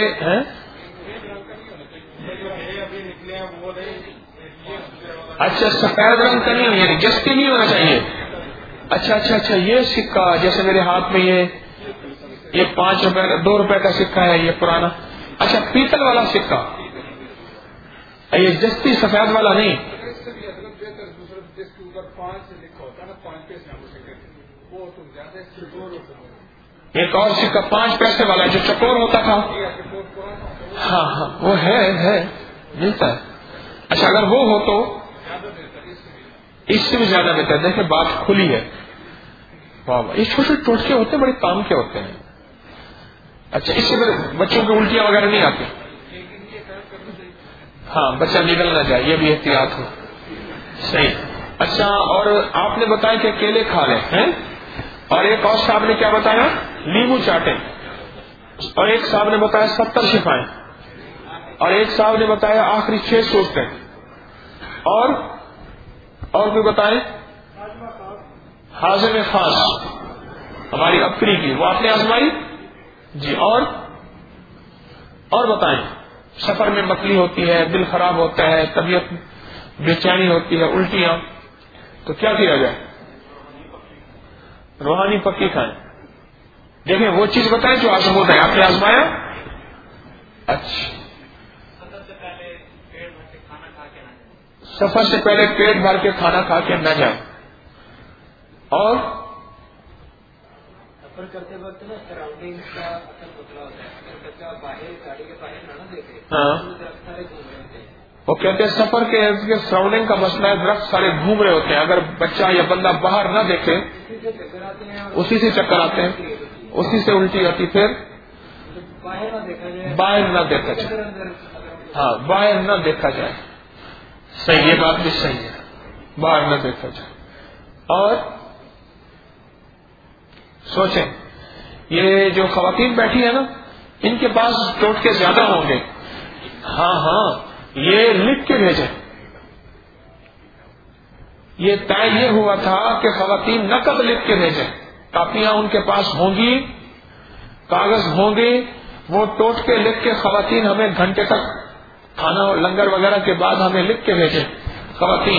اچھا سفید رنگ کا نہیں یعنی جس کے نہیں ہونا چاہیے. اچھا یہ سکہ جیسے میرے ہاتھ میں یہ 5 روپے 2 روپے کا سکہ ہے یہ پرانا. اچھا پیتل والا سکہ یہ جستی سفید والا نہیں. ایک اور سکہ 5 پیسے والا جو چکور ہوتا تھا. ہاں وہ ہے ملتا ہے. اچھا اگر وہ ہو تو اس سے بھی زیادہ بہتر. دیکھیں بات کھلی ہے. واہ یہ چھوٹے ٹوٹکے ہوتے ہیں بڑے کام کے ہوتے ہیں. اچھا اس سے بچوں کی الٹیاں وغیرہ نہیں آتی. ہاں بچہ نگل نہ جائے یہ بھی احتیاط ہو. صحیح. اچھا اور آپ نے بتایا کہ کیلے کھا لیں ہیں اور ایک اور صاحب نے کیا بتایا لیمو چاٹیں اور ایک صاحب نے بتایا 70 شفائیں اور ایک صاحب نے بتایا آخری 6 سوچتے اور بھی بتائیں ہاضمے خاص ہماری اپری کی وہ آپ نے آزمائی جی. اور بتائیں سفر میں مکلی ہوتی ہے دل خراب ہوتا ہے طبیعت بے چینی ہوتی ہے الٹیاں تو کیا کیا جائے. روحانی پکی کھائیں. دیکھیں وہ چیز بتائیں جو آزمودہ ہے. آپ نے آزمایا. اچھا سفر سے پہلے پیٹ بھر کے کھانا کھا کے نہ جائیں. اور سفر کرتے وقت نا سراؤنڈنگ کا اثر بدلا ہوتا ہے. اگر بچہ باہر گاڑی کے باہر نہ دیکھے سارے گھوم رہے ہوتے ہیں. وہ کہتے ہیں سفر کے سراؤنڈنگ کا مسئلہ ہے درخت سارے گھوم رہے ہوتے ہیں. اگر بچہ یا بندہ باہر نہ دیکھے اسی سے چکر آتے ہیں اسی سے الٹی ہوتی. پھر باہر نہ دیکھا جائے. ہاں باہر نہ دیکھا جائے. صحیح یہ بات بھی صحیح ہے باہر نہ دیکھا جائے. اور سوچیں یہ جو خواتین بیٹھی ہے نا ان کے پاس ٹوٹکے زیادہ ہوں گے. ہاں یہ لکھ کے بھیجیں. یہ طے یہ ہوا تھا کہ خواتین نقد لکھ کے بھیجیں. کاپیاں ان کے پاس ہوں گی کاغذ ہوں گے وہ ٹوٹکے لکھ کے خواتین ہمیں گھنٹے تک کھانا اور لنگر وغیرہ کے بعد ہمیں لکھ کے بھیجیں. خواتین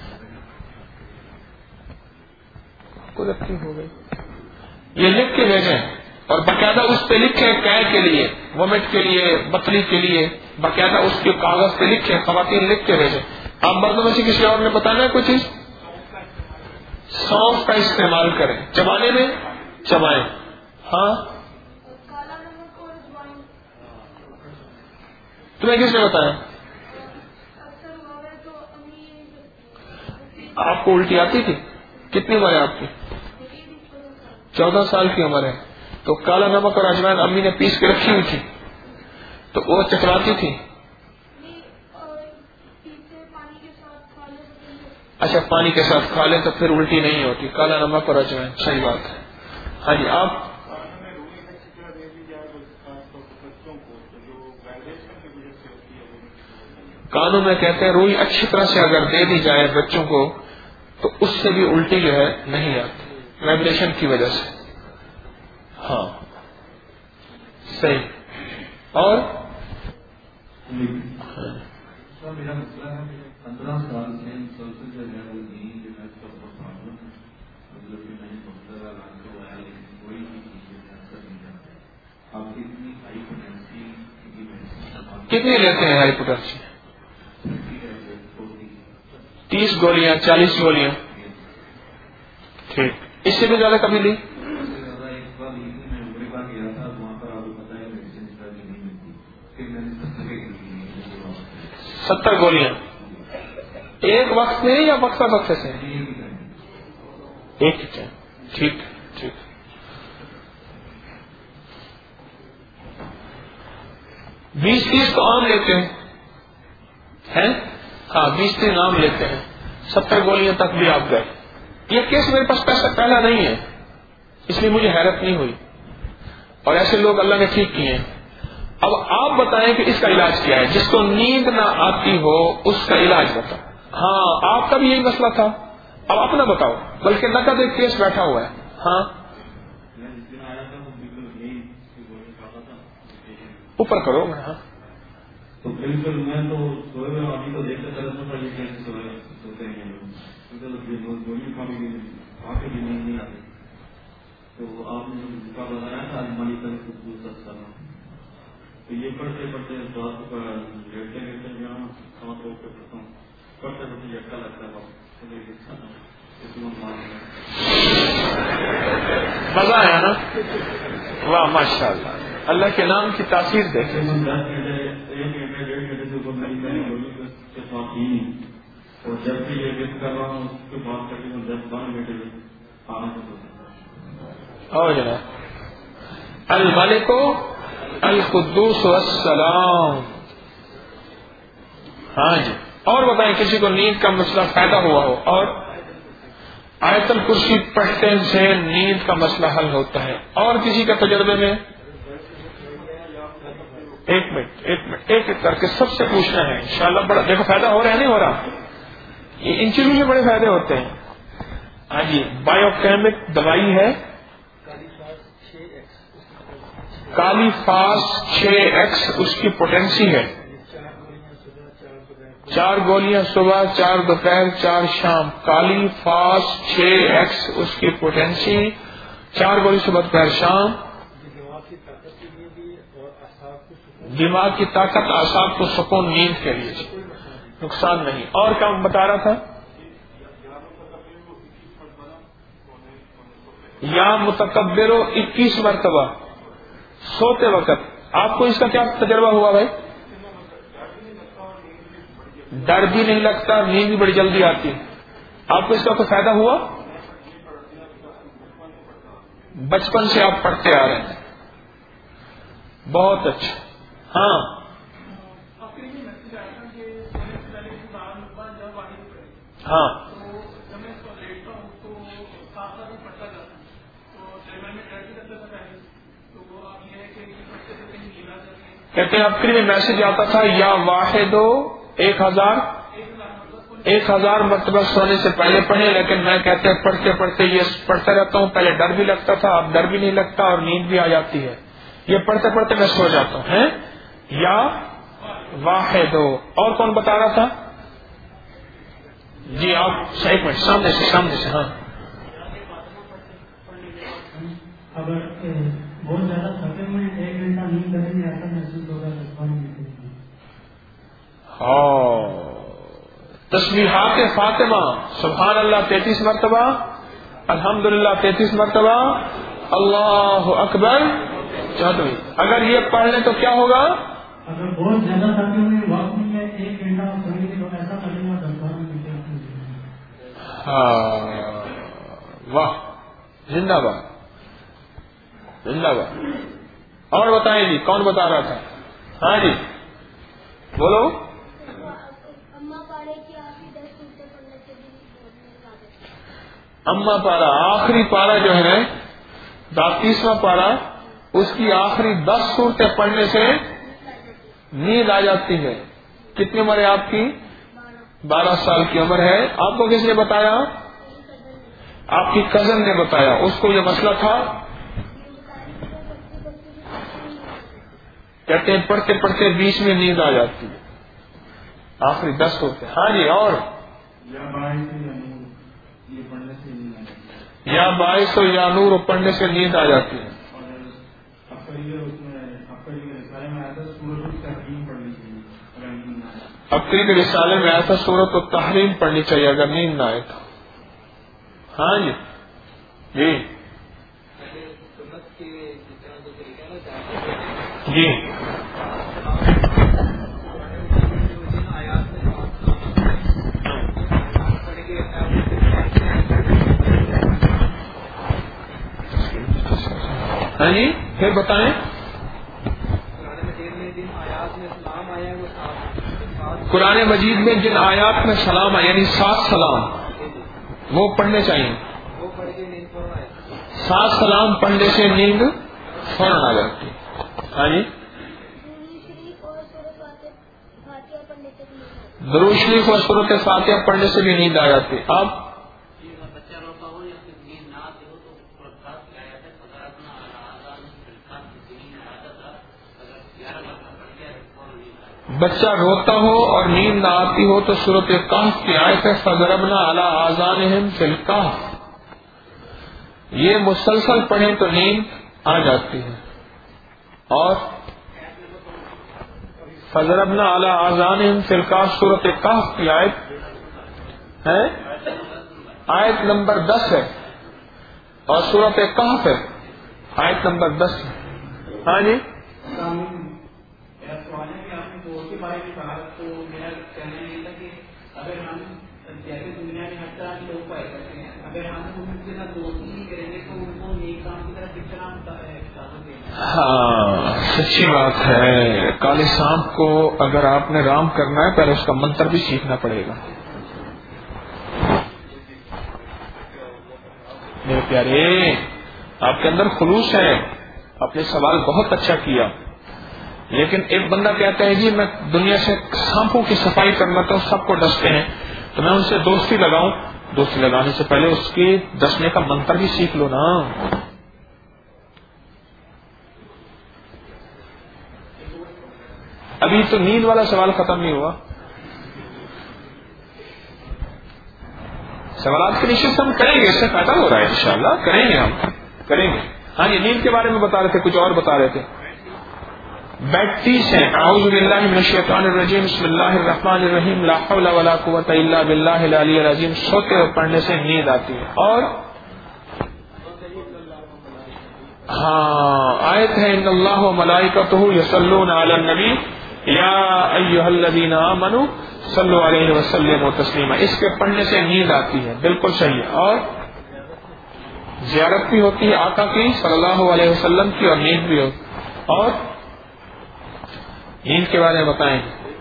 کو رکھی ہو گئی یہ لکھ کے بھیجیں اور باقاعدہ اس پہ لکھیں کہے کے لیے وومٹ کے لیے بکری کے لیے باقاعدہ اس کے کاغذ پہ لکھیں. خواتین لکھ کے بھیجیں. آپ مردوں میں سے کسی اور نے بتانا ہے کوئی چیز. سونف کا استعمال کریں چبانے میں چبائیں. ہاں تمہیں کس نے بتایا. آپ کو الٹی آتی تھی. کتنی عمر ہے آپ کی. 14 سال کی عمر ہے. تو کالا نمک اور اجوائن امی نے پیس کے رکھی ہوئی تھی تو وہ چکراتی تھی. اچھا پانی کے ساتھ کھا لیں تو پھر الٹی نہیں ہوتی. کالا نمک اور اجوائن صحیح بات ہے. ہاں جی آپ کانوں میں کہتے ہیں روئی اچھی طرح سے اگر دے دی جائے بچوں کو تو اس سے بھی الٹی جو ہے نہیں آتی وائبریشن کی وجہ سے. ہاں صحیح. اور میرا مسئلہ ہے 15 سال سے مسلسل جو ہے وہ نیند جو ہے اس کا بہت پرابلم ہے. مطلب کہ میں نے ڈاکٹر علاج کروایا لیکن کوئی بھی چیز میں اثر نہیں کرتا. آپ کتنی ہائی پوٹینسی کی میڈیسن کتنی لیتے ہیں ہائی پوٹینسی. 30 گولیاں 40 گولیاں. ٹھیک. اس سے بھی زیادہ کبھی لی. ایک بار میں امریکہ گیا تھا وہاں پر آپ کو پتا ہے میڈیسن نہیں ملتی. پھر میں نے 70 گولیاں ایک وقت میں یا وقفہ وقفے سے. ایک ہی ٹائم. ٹھیک ٹھیک. 20-30 تو عام لیتے ہیں. ہاں 20-30 عام لیتے ہیں. 70 گولیاں تک بھی آپ گئے. یہ کیس میرے پاس پیسہ پہلا نہیں ہے اس لیے مجھے حیرت نہیں ہوئی اور ایسے لوگ اللہ نے ٹھیک کیے ہیں. اب آپ بتائیں کہ اس کا علاج کیا ہے. جس کو نیند نہ آتی ہو اس کا علاج بتاؤ. ہاں آپ کا بھی یہی مسئلہ تھا. اب اپنا بتاؤ. بلکہ نقد ایک کیس بیٹھا ہوا ہے. ہاں اوپر کرو. ہاں تو بالکل میں تو سوئے ہوئے ابھی تو دیکھتے چلتا یہ کیسے سوتے ہیں گولی کھا کے بھی نہیں آتی. تو آپ نے کا بتایا تھا المانی کا تو یہ پڑھتے پڑھتے رات کو لیٹتے لیٹتے جہاں ساتھ ہو کے پڑھتا ہوں پڑھتے پڑھتے اچھا لگتا ہے. مزہ آیا نا؟ واہ ماشاء اللہ. اللہ کے نام کی تاثیر دیکھیں. 10 گھنٹے 1 گھنٹے 1.5 گھنٹے سے اوپر نہیں میں گولی کے ساتھ ہی نہیں. اور جب بھی یہ ویٹ کر رہا ہوں اس کے بعد تقریباً 10-12 گھنٹے آرام سے ہوتا ہے. اور جناب الملک القدوس والسلام. ہاں جی. اور بتائیں کسی کو نیند کا مسئلہ پیدا ہوا ہو اور آیت الکرسی پڑھتے سے نیند کا مسئلہ حل ہوتا ہے. اور کسی کا تجربے میں؟ ایک منٹ ایک کر کے سب سے پوچھنا ہے انشاءاللہ. بڑا دیکھو فائدہ ہو رہا ہے نہیں ہو رہا؟ یہ ان چیزوں سے بڑے فائدے ہوتے ہیں. ہاں جی. بایو کیمک دوائی ہے کالی فاس 6X اس کی پوٹینسی ہے. 4 گولیاں صبح 4 دوپہر 4 شام. کالی فاس 6X اس کی پوٹینسی. 4 گولی صبح دوپہر شام. دماغ کی طاقت اعصاب کو سکون نیند کے لیے نقصان نہیں. اور کیا بتا رہا تھا؟ یا متکبر 21 مرتبہ سوتے وقت. آپ کو اس کا کیا تجربہ ہوا بھائی؟ ڈر بھی نہیں لگتا, نیند بھی بڑی جلدی آتی ہے. آپ کو اس کا کوئی فائدہ ہوا؟ بچپن سے آپ پڑھتے آ رہے ہیں, بہت اچھا. ہاں ہاں کہتے ہیں آخری میں میسج آتا تھا یا واحد 1000 مرتبہ سونے سے پہلے پڑھیں, لیکن میں کہتے ہیں پڑھتے پڑھتے یہ پڑھتا رہتا ہوں. پہلے ڈر بھی لگتا تھا, اب ڈر بھی نہیں لگتا اور نیند بھی آ جاتی ہے. یہ پڑھتے پڑھتے میں سو جاتا ہوں. ہیں یا واحد. اور کون بتا رہا تھا؟ جی آپ ایک منٹ سامنے سے. ہاں اگر بہت زیادہ تھکے ہوئے 1 گھنٹہ نیند کریں گے ایسا محسوس ہوگا. تسبیحات فاطمہ سبحان اللہ 33 مرتبہ, الحمدللہ 33 مرتبہ, اللہ اکبر 14. اگر یہ پڑھ لیں تو کیا ہوگا؟ اگر بہت زیادہ تھکے ہوئے وقت نہیں ہے 1 گھنٹہ پڑھیں گے تو ایسا لگے گا 10-12 گھنٹے. ہاں واہ زندہ باد زندہ باد. اور بتائیں جی کون بتا رہا تھا؟ ہاں جی بولو. اما پارا آخری پارا جو ہے 30واں پارا, اس کی آخری 10 سورتیں پڑھنے سے نیند آ جاتی ہے. کتنی عمر ہے آپ کی؟ 12 سال کی عمر ہے. آپ کو کس نے بتایا؟ آپ کی کزن نے بتایا. اس کو یہ مسئلہ تھا, کہتے ہیں پڑھتے پڑھتے بیچ میں نیند آ جاتی ہے. آخری 10 سورتیں. ہاں جی. اور یا باعث و یا نور پڑھنے سے نیند آ جاتی ہے. اپنی کے رسالے میں آیا تھا سورۃ التحریم پڑھنی چاہیے اگر نیند نہ آئے تو. ہاں جی جی جی ہاں جی پھر بتائیں. قرآن مجید میں جن آیات میں سلام ہے یعنی 7 سلام وہ پڑھنے چاہیے. 7 سلام پڑھنے سے نیند فوراً آ جاتی. ہاں جی درود شریف اور سورۃ فاتحہ پڑھنے سے بھی نیند آ جاتی. اب بچہ روتا ہو اور نیند نہ آتی ہو تو سورۃ کہف کی آیت ہے فضربنا علی آذانہم فی الکہف، یہ مسلسل پڑھیں تو نیند آ جاتی ہے. اور فضربنا علی آذانہم فی الکہف سورۃ کہف کی آیت ہے آیت نمبر 10 ہے، اور سورۃ کہف ہے آیت نمبر 10 ہے. ہاں جی تو میرا کہنا یہ تھا کہ اگر ہم جیسے دنیا میں ہر طرح کے لوگ پائے جاتے ہیں، اگر ہم ان کے ساتھ دوستی نہیں کریں گے تو ان کو نیک کام کی طرف کتنا ہاں سچی بات ہے. کالے سانپ کو اگر آپ نے رام کرنا ہے پہلے اس کا منتر بھی سیکھنا پڑے گا. میرے پیارے آپ کے اندر خلوص ہے، آپ نے سوال بہت اچھا کیا، لیکن ایک بندہ کہتا ہے جی میں دنیا سے سانپوں کی صفائی کرنا تو سب کو ڈستے ہیں تو میں ان سے دوستی لگاؤں. دوستی لگانے سے پہلے اس کی ڈسنے کا منتر بھی سیکھ لو نا. ابھی تو نیند والا سوال ختم نہیں ہوا. سوالات کی نشست ہم کریں گے، اس سے فائدہ ہو رہا ہے انشاءاللہ کریں گے، ہم کریں گے. ہاں یہ نیند کے بارے میں بتا رہے تھے، کچھ اور بتا رہے تھے. بیٹ 30 ہے. اعوذ باللہ من الشیطان الرجیم بسم اللہ الرحمن الرحیم لا حول ولا قوۃ الا باللہ العلی العظیم. سوتے ہوئے پڑھنے سے نیند آتی ہے. اور ہاں آیت ہے ان اللہ وملائکتہ یصلون علی النبی یا ایھا الذین آمنوا صلوا علیہ وسلموا تسلیما. اس کے پڑھنے سے نیند آتی ہے، بالکل صحیح ہے. اور زیارت بھی ہوتی ہے آقا کی صلی اللہ علیہ وسلم کی، اور نیند بھی ہوتی. اور نیند کے بارے میں بتائیں.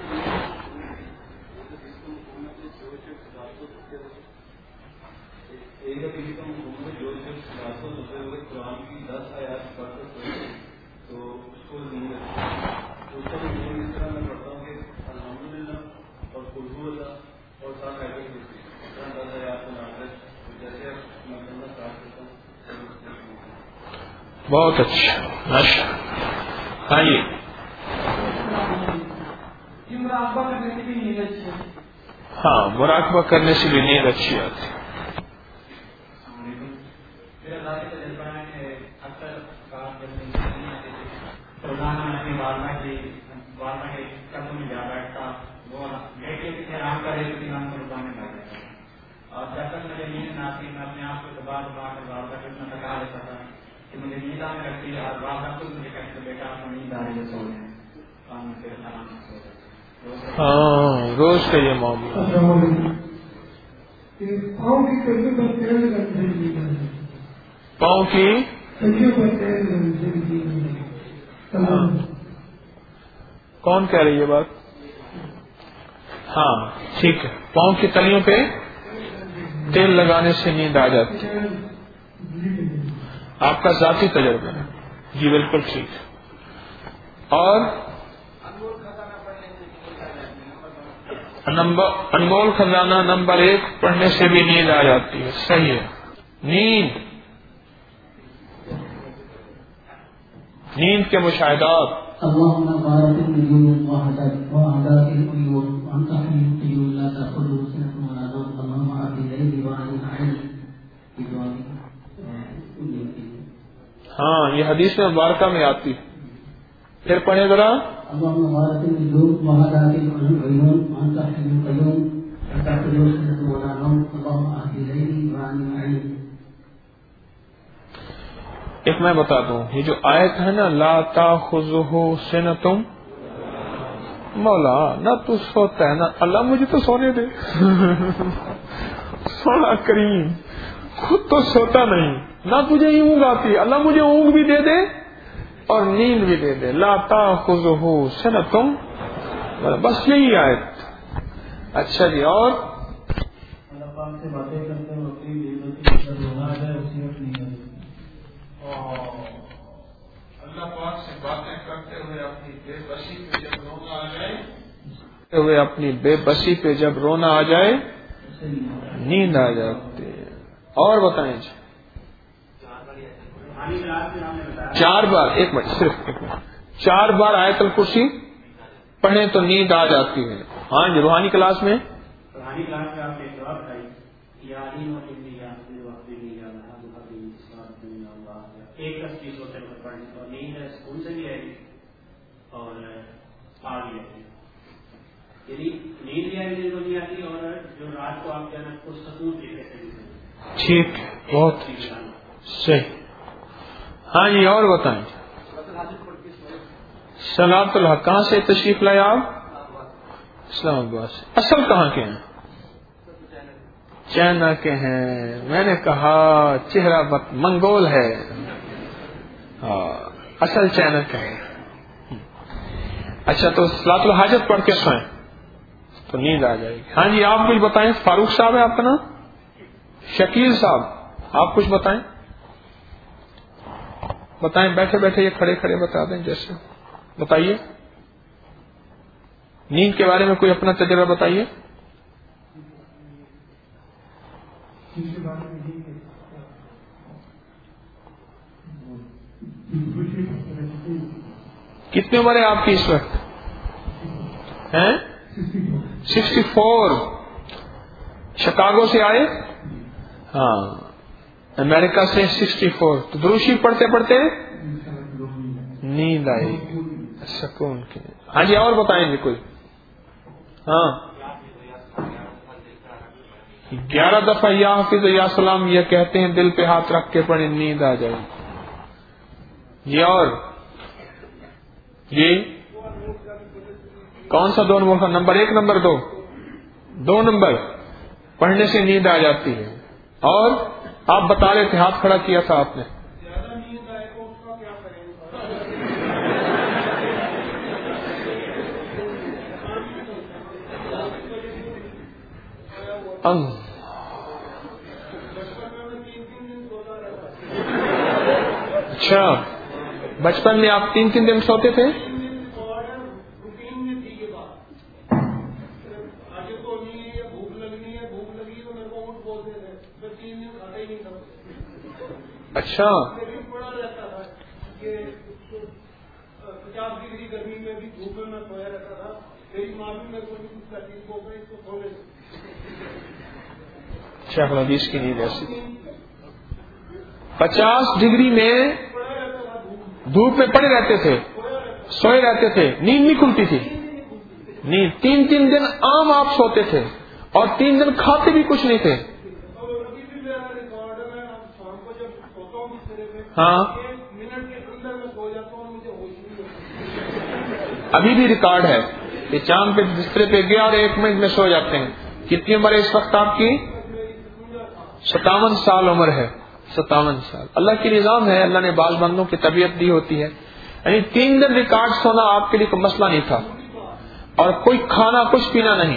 بہت اچھا ماشاء. ہاں جی ہاں مراقبہ کرنے سے بھی نیند اچھی آتی ہے. اور جب تک مجھے نیند نہ آتی میں اپنے آپ کو دبا دبا کر اتنا تھکا لیتا تھا کہ مجھے نیند آنے لگتی ہے، اور بار بار خود مجھے کہتے بیٹا آپ کو نیند آ رہی ہے، سو جائیں. ہاں روز کا یہ معاملہ. پاؤں کی کڑیوں پر تیل پاؤں کی کون کہہ رہی ہے بات؟ ہاں ٹھیک ہے. پاؤں کی تلیوں پہ تیل لگانے سے نیند آ جاتی ہے. آپ کا ذاتی تجربہ ہے جی بالکل ٹھیک. اور انمول خزانہ نمبر 1 پڑھنے سے بھی نیند آ جاتی ہے. صحیح ہے. نیند کے مشاہدات. اللهم بارك النجوم وعدات العيون وانت حي قيوم لا تاخذه سنه ولا نوم اللهم اعط الليل وعن العين بدعائك. ہاں یہ حدیث میں مبارکہ میں آتی ہے. پھر پڑھیں ذرا. اللهم بارك النجوم وعدات العيون وانت حي قيوم لا تاخذه سنه ولا نوم اللهم اعط الليل وعن العين. ایک میں بتا دوں، یہ جو آیت ہے نا لا تاخذہ سنۃ، مولا نہ تو سوتا ہے نہ اللہ مجھے تو سونے دے. سونا کریم خود تو سوتا نہیں، نہ تجھے اونگ آتی، اللہ مجھے اونگ بھی دے دے اور نیند بھی دے دے. لا تاخذہ سنۃ، بس یہی آیت. اچھا جی. اور اللہ پاک سے باتیں کرتے ہوئے اپنی بے بسی پہ جب رونا آ جائے، اپنی بے بسی پہ جب رونا آ جائے نیند آ جاتی ہے. اور بتائیں جی. 4 بار، ایک منٹ صرف 1 منٹ، 4 بار آیت الکرسی پڑھیں تو نیند آ جاتی ہے. ہاں جی روحانی کلاس میں روحانی کلاس میں آپ نے ایک دعا بتائی ایک 10 چیز ہوتے ہیں پڑھنے اور نیند ہے اسکول سے بھی آئے گی اور آ بھی آئے گی. یعنی نیند بھی آئی دن کو نہیں آتی اور جو رات کو آپ جانا کو سکون طریقے سے. ٹھیک بہت صحیح. ہاں جی اور بتائیں. صلاۃ الحق کہاں سے تشریف لائے آپ؟ اسلام آباد سے. اصل کہاں کے ہیں؟ چائنا کے ہیں. میں نے کہا چہرہ منگول ہے. اصل چائنا کا ہے. اچھا تو صلاۃ الحاجت پڑھ کے سوئیں تو نیند آ جائے گی. ہاں جی آپ کچھ بتائیں. فاروق صاحب ہے آپ کا نام؟ شکیل صاحب آپ کچھ بتائیں. بتائیں بیٹھے بیٹھے یا کھڑے کھڑے بتا دیں جیسے. بتائیے نیند کے بارے میں کوئی اپنا تجربہ بتائیے. کتنی عمر ہے آپ کی اس وقت؟ 64. شکاگو سے آئے؟ ہاں امریکہ سے 64. تو دروشی پڑھتے پڑھتے نیند آئے گی سکون کی. ہاں جی اور بتائیں گے کوئی. ہاں 11 دفعہ یا حافظ یا سلام یہ کہتے ہیں دل پہ ہاتھ رکھ کے پڑھیں نیند آ جائے گی. یہ اور یہ کون سا 2 نمبر کا نمبر 1 نمبر 2 نمبر پڑھنے سے نیند آ جاتی ہے. اور آپ بتا رہے تھے ہاتھ کھڑا کیا تھا آپ نے. اچھا بچپن میں آپ 3 دن سوتے تھے؟ اچھا 50 ڈگری گرمی میں بھی دھوپ میں سویا رہتا تھا. میری ماں بھی میرے کو تکلیف ہو گئی تو سو گئی. شیخ الحدیث کی نیند ایسی 50 ڈگری میں دھوپ میں پڑے رہتے تھے, سوئے رہتے تھے, نیند نہیں کھلتی تھی. نیند 3 دن عام آپ سوتے تھے اور 3 دن کھاتے بھی کچھ نہیں تھے. ہاں ابھی بھی ریکارڈ ہے کہ چاند پہ بسترے پہ گیا اور 1 منٹ میں سو جاتے ہیں. کتنی عمر ہے اس وقت آپ کی؟ 57 سال عمر ہے. 57 سال. اللہ کی نظام ہے, اللہ نے بعض بندوں کی طبیعت دی ہوتی ہے. یعنی 3 دن ریکارڈ سونا آپ کے لیے کوئی مسئلہ نہیں تھا اور کوئی کھانا کچھ پینا نہیں.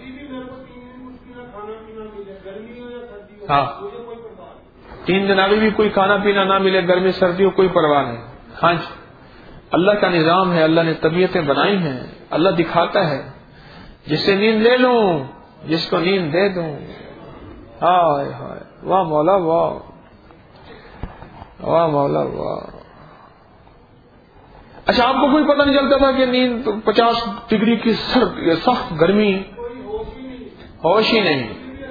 ہاں 3 دن ابھی بھی کوئی کھانا پینا نہ ملے, گرمی سردی ہو کوئی پرواہ نہیں. ہاں جی اللہ کا نظام ہے, اللہ نے طبیعتیں بنائی ہیں, اللہ دکھاتا ہے جسے نیند لے لوں جس کو نیند دے دوں. ہائے ہائے واہ مولا واہ, واہ مولا واہ. اچھا آپ کو کوئی پتہ نہیں چلتا تھا کہ نیند 50 ڈگری کی سخت گرمی, ہوش ہی نہیں.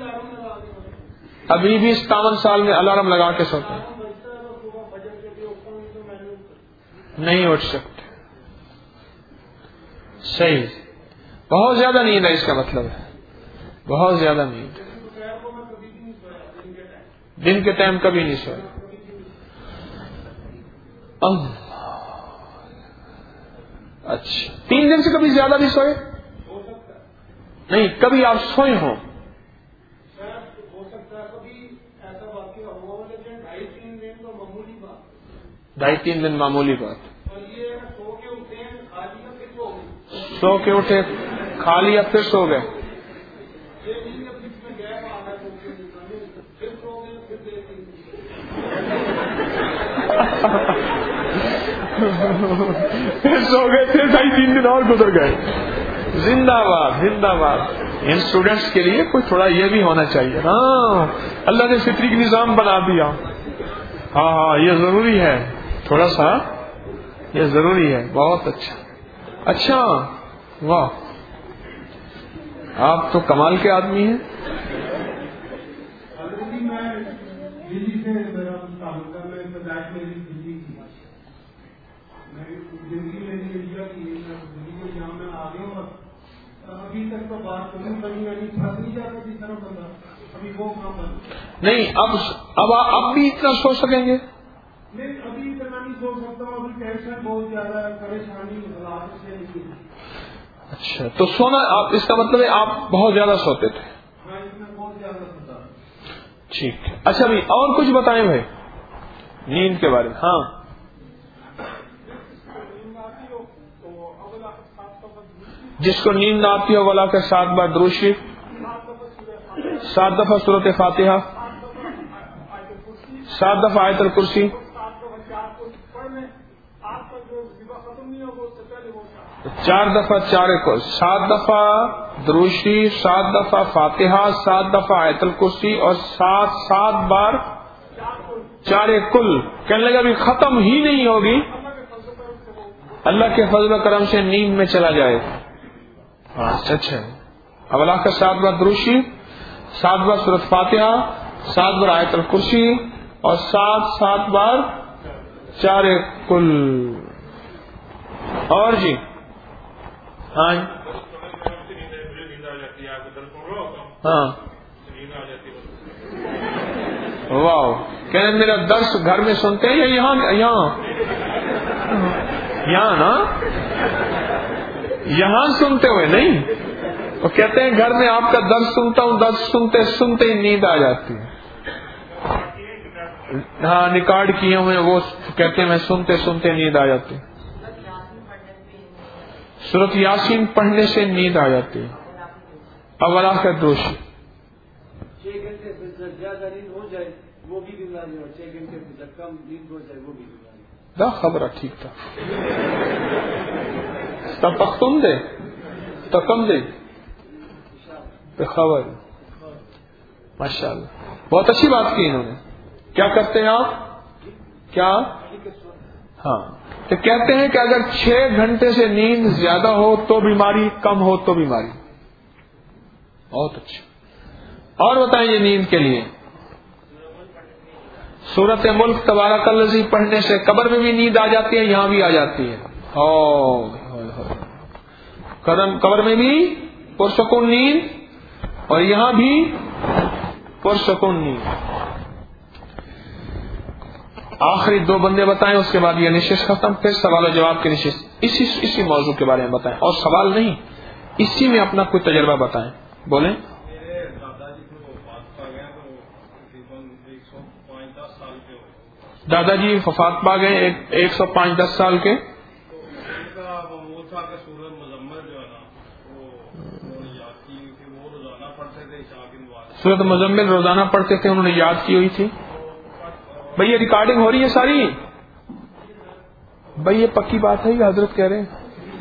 ابھی بھی 57 سال میں الارم لگا کے سوتے ہیں, نہیں اٹھ سکتے. صحیح, بہت زیادہ نیند ہے اس کا مطلب ہے, بہت زیادہ نیند. دن کے ٹائم کبھی نہیں سوئے. اچھا 3 دن سے کبھی زیادہ نہیں سوئے؟ نہیں کبھی آپ سوئے ہوں. 2.5-3 دن معمولی بات. سو کے اٹھے کھا لیا پھر سو گئے. پھر سو گئے, پھر 2.5-3 دن اور گزر گئے. زندہ باد زندہ باد. ان اسٹوڈینٹس کے لیے کوئی تھوڑا یہ بھی ہونا چاہیے. ہاں اللہ نے فطری کا نظام بنا دیا. ہاں ہاں یہ ضروری ہے, تھوڑا سا یہ ضروری ہے. بہت اچھا. اچھا واہ، آپ تو کمال کے آدمی ہیں. میں دلی سے میرا تعلق ہے، میں پیدائش میری دلی کی، میں زندگی میری انڈیا کی، میں دلی کو یہاں میں آ گیا ہوں. ابھی تک تو بات نہیں بنی، یعنی پھنس نہیں جاتا جس طرح بندہ، ابھی وہ کام بن نہیں. اب بھی اتنا سوچ سکیں گے؟ نہیں، ابھی اتنا نہیں سوچ سکتا ہوں. ابھی ٹینشن بہت زیادہ ہے، پریشانی حالات سے نہیں. اچھا، تو سونا آپ، اس کا مطلب ہے آپ بہت زیادہ سوتے تھے. ہاں، اس میں بہت زیادہ ہوتا ہے. ٹھیک. اچھا بھائی، اور کچھ بتائیں بھائی نیند کے بارے میں. ہاں، جس کو نیند نہ آتی ہو ولا کے 7 بار درود شریف، 7 دفعہ سورۃ فاتحہ، 7 دفعہ آیت الکرسی، 4 دفعہ 7 دفعہ درود شریف، 7 دفعہ فاتحہ، 7 دفعہ آیت الکرسی، اور 7 بار 4 کل. کہنے لگا ابھی ختم ہی نہیں ہوگی. اللہ کے فضل و کرم سے نیند میں چلا جائے. ہاں سچ ہے. اب اللہ کا 7 بار درود شریف، 7 بار سورۃ فاتحہ، 7 بار آیت الکرسی، اور 7 بار 4 کل. اور جی ہاں ہاں، واہ. کہنے میرا درس گھر میں سنتے ہیں یا یہاں نا، یہاں سنتے ہوئے نہیں. وہ کہتے ہیں گھر میں آپ کا درس سنتا ہوں، درس سنتے سنتے ہی نیند آ جاتی ہے. ہاں، ریکارڈ کیے ہوئے وہ کہتے ہیں میں سنتے سنتے نیند آ جاتی. سورۃ یاسین پڑھنے سے نیند آ جاتی ہے. اب اللہ کا دوش 6 گھنٹے سے زیادہ نیند ہو جائے وہ بھی بیماری، اور 6 گھنٹے سے کم نیند ہو جائے وہ بھی بیماری. دا خبر ٹھیک تھا. تم دے تو کم دے خبر. ماشاء اللہ، بہت اچھی بات کی انہوں نے. کیا کرتے ہیں آپ؟ کیا؟ ہاں، تو کہتے ہیں کہ اگر 6 گھنٹے سے نیند زیادہ ہو تو بیماری، کم ہو تو بیماری. بہت اچھا. اور بتائیں یہ نیند کے لیے سورۃ ملک تبارک الذی پڑھنے سے قبر میں بھی نیند آ جاتی ہے، یہاں بھی آ جاتی ہے. قبر میں بھی پرسکون نیند اور یہاں بھی پرسکون نیند. آخری 2 بندے بتائیں، اس کے بعد یہ نشست ختم، پھر سوال و جواب کی نشست. اسی موضوع کے بارے میں بتائیں، اور سوال نہیں، اسی میں اپنا کوئی تجربہ بتائیں. بولیں. میرے دادا جی کو وفات پا گیا تو تقریباً 105-10 سال کے ہو. دادا جی وفات پا گئے 105-10 سال کے. تو ان کا وہ تھا کہ سورۃ مزمل جو ہے نا وہ یاد کی کہ وہ روزانہ پڑھتے تھے عشاء کے بعد. سورۃ مزمل روزانہ پڑھتے تھے، انہوں نے یاد کی ہوئی تھی. بھئی یہ ریکارڈنگ ہو رہی ہے ساری؟ بھئی یہ پکی بات ہے یہ حضرت کہہ رہے ہیں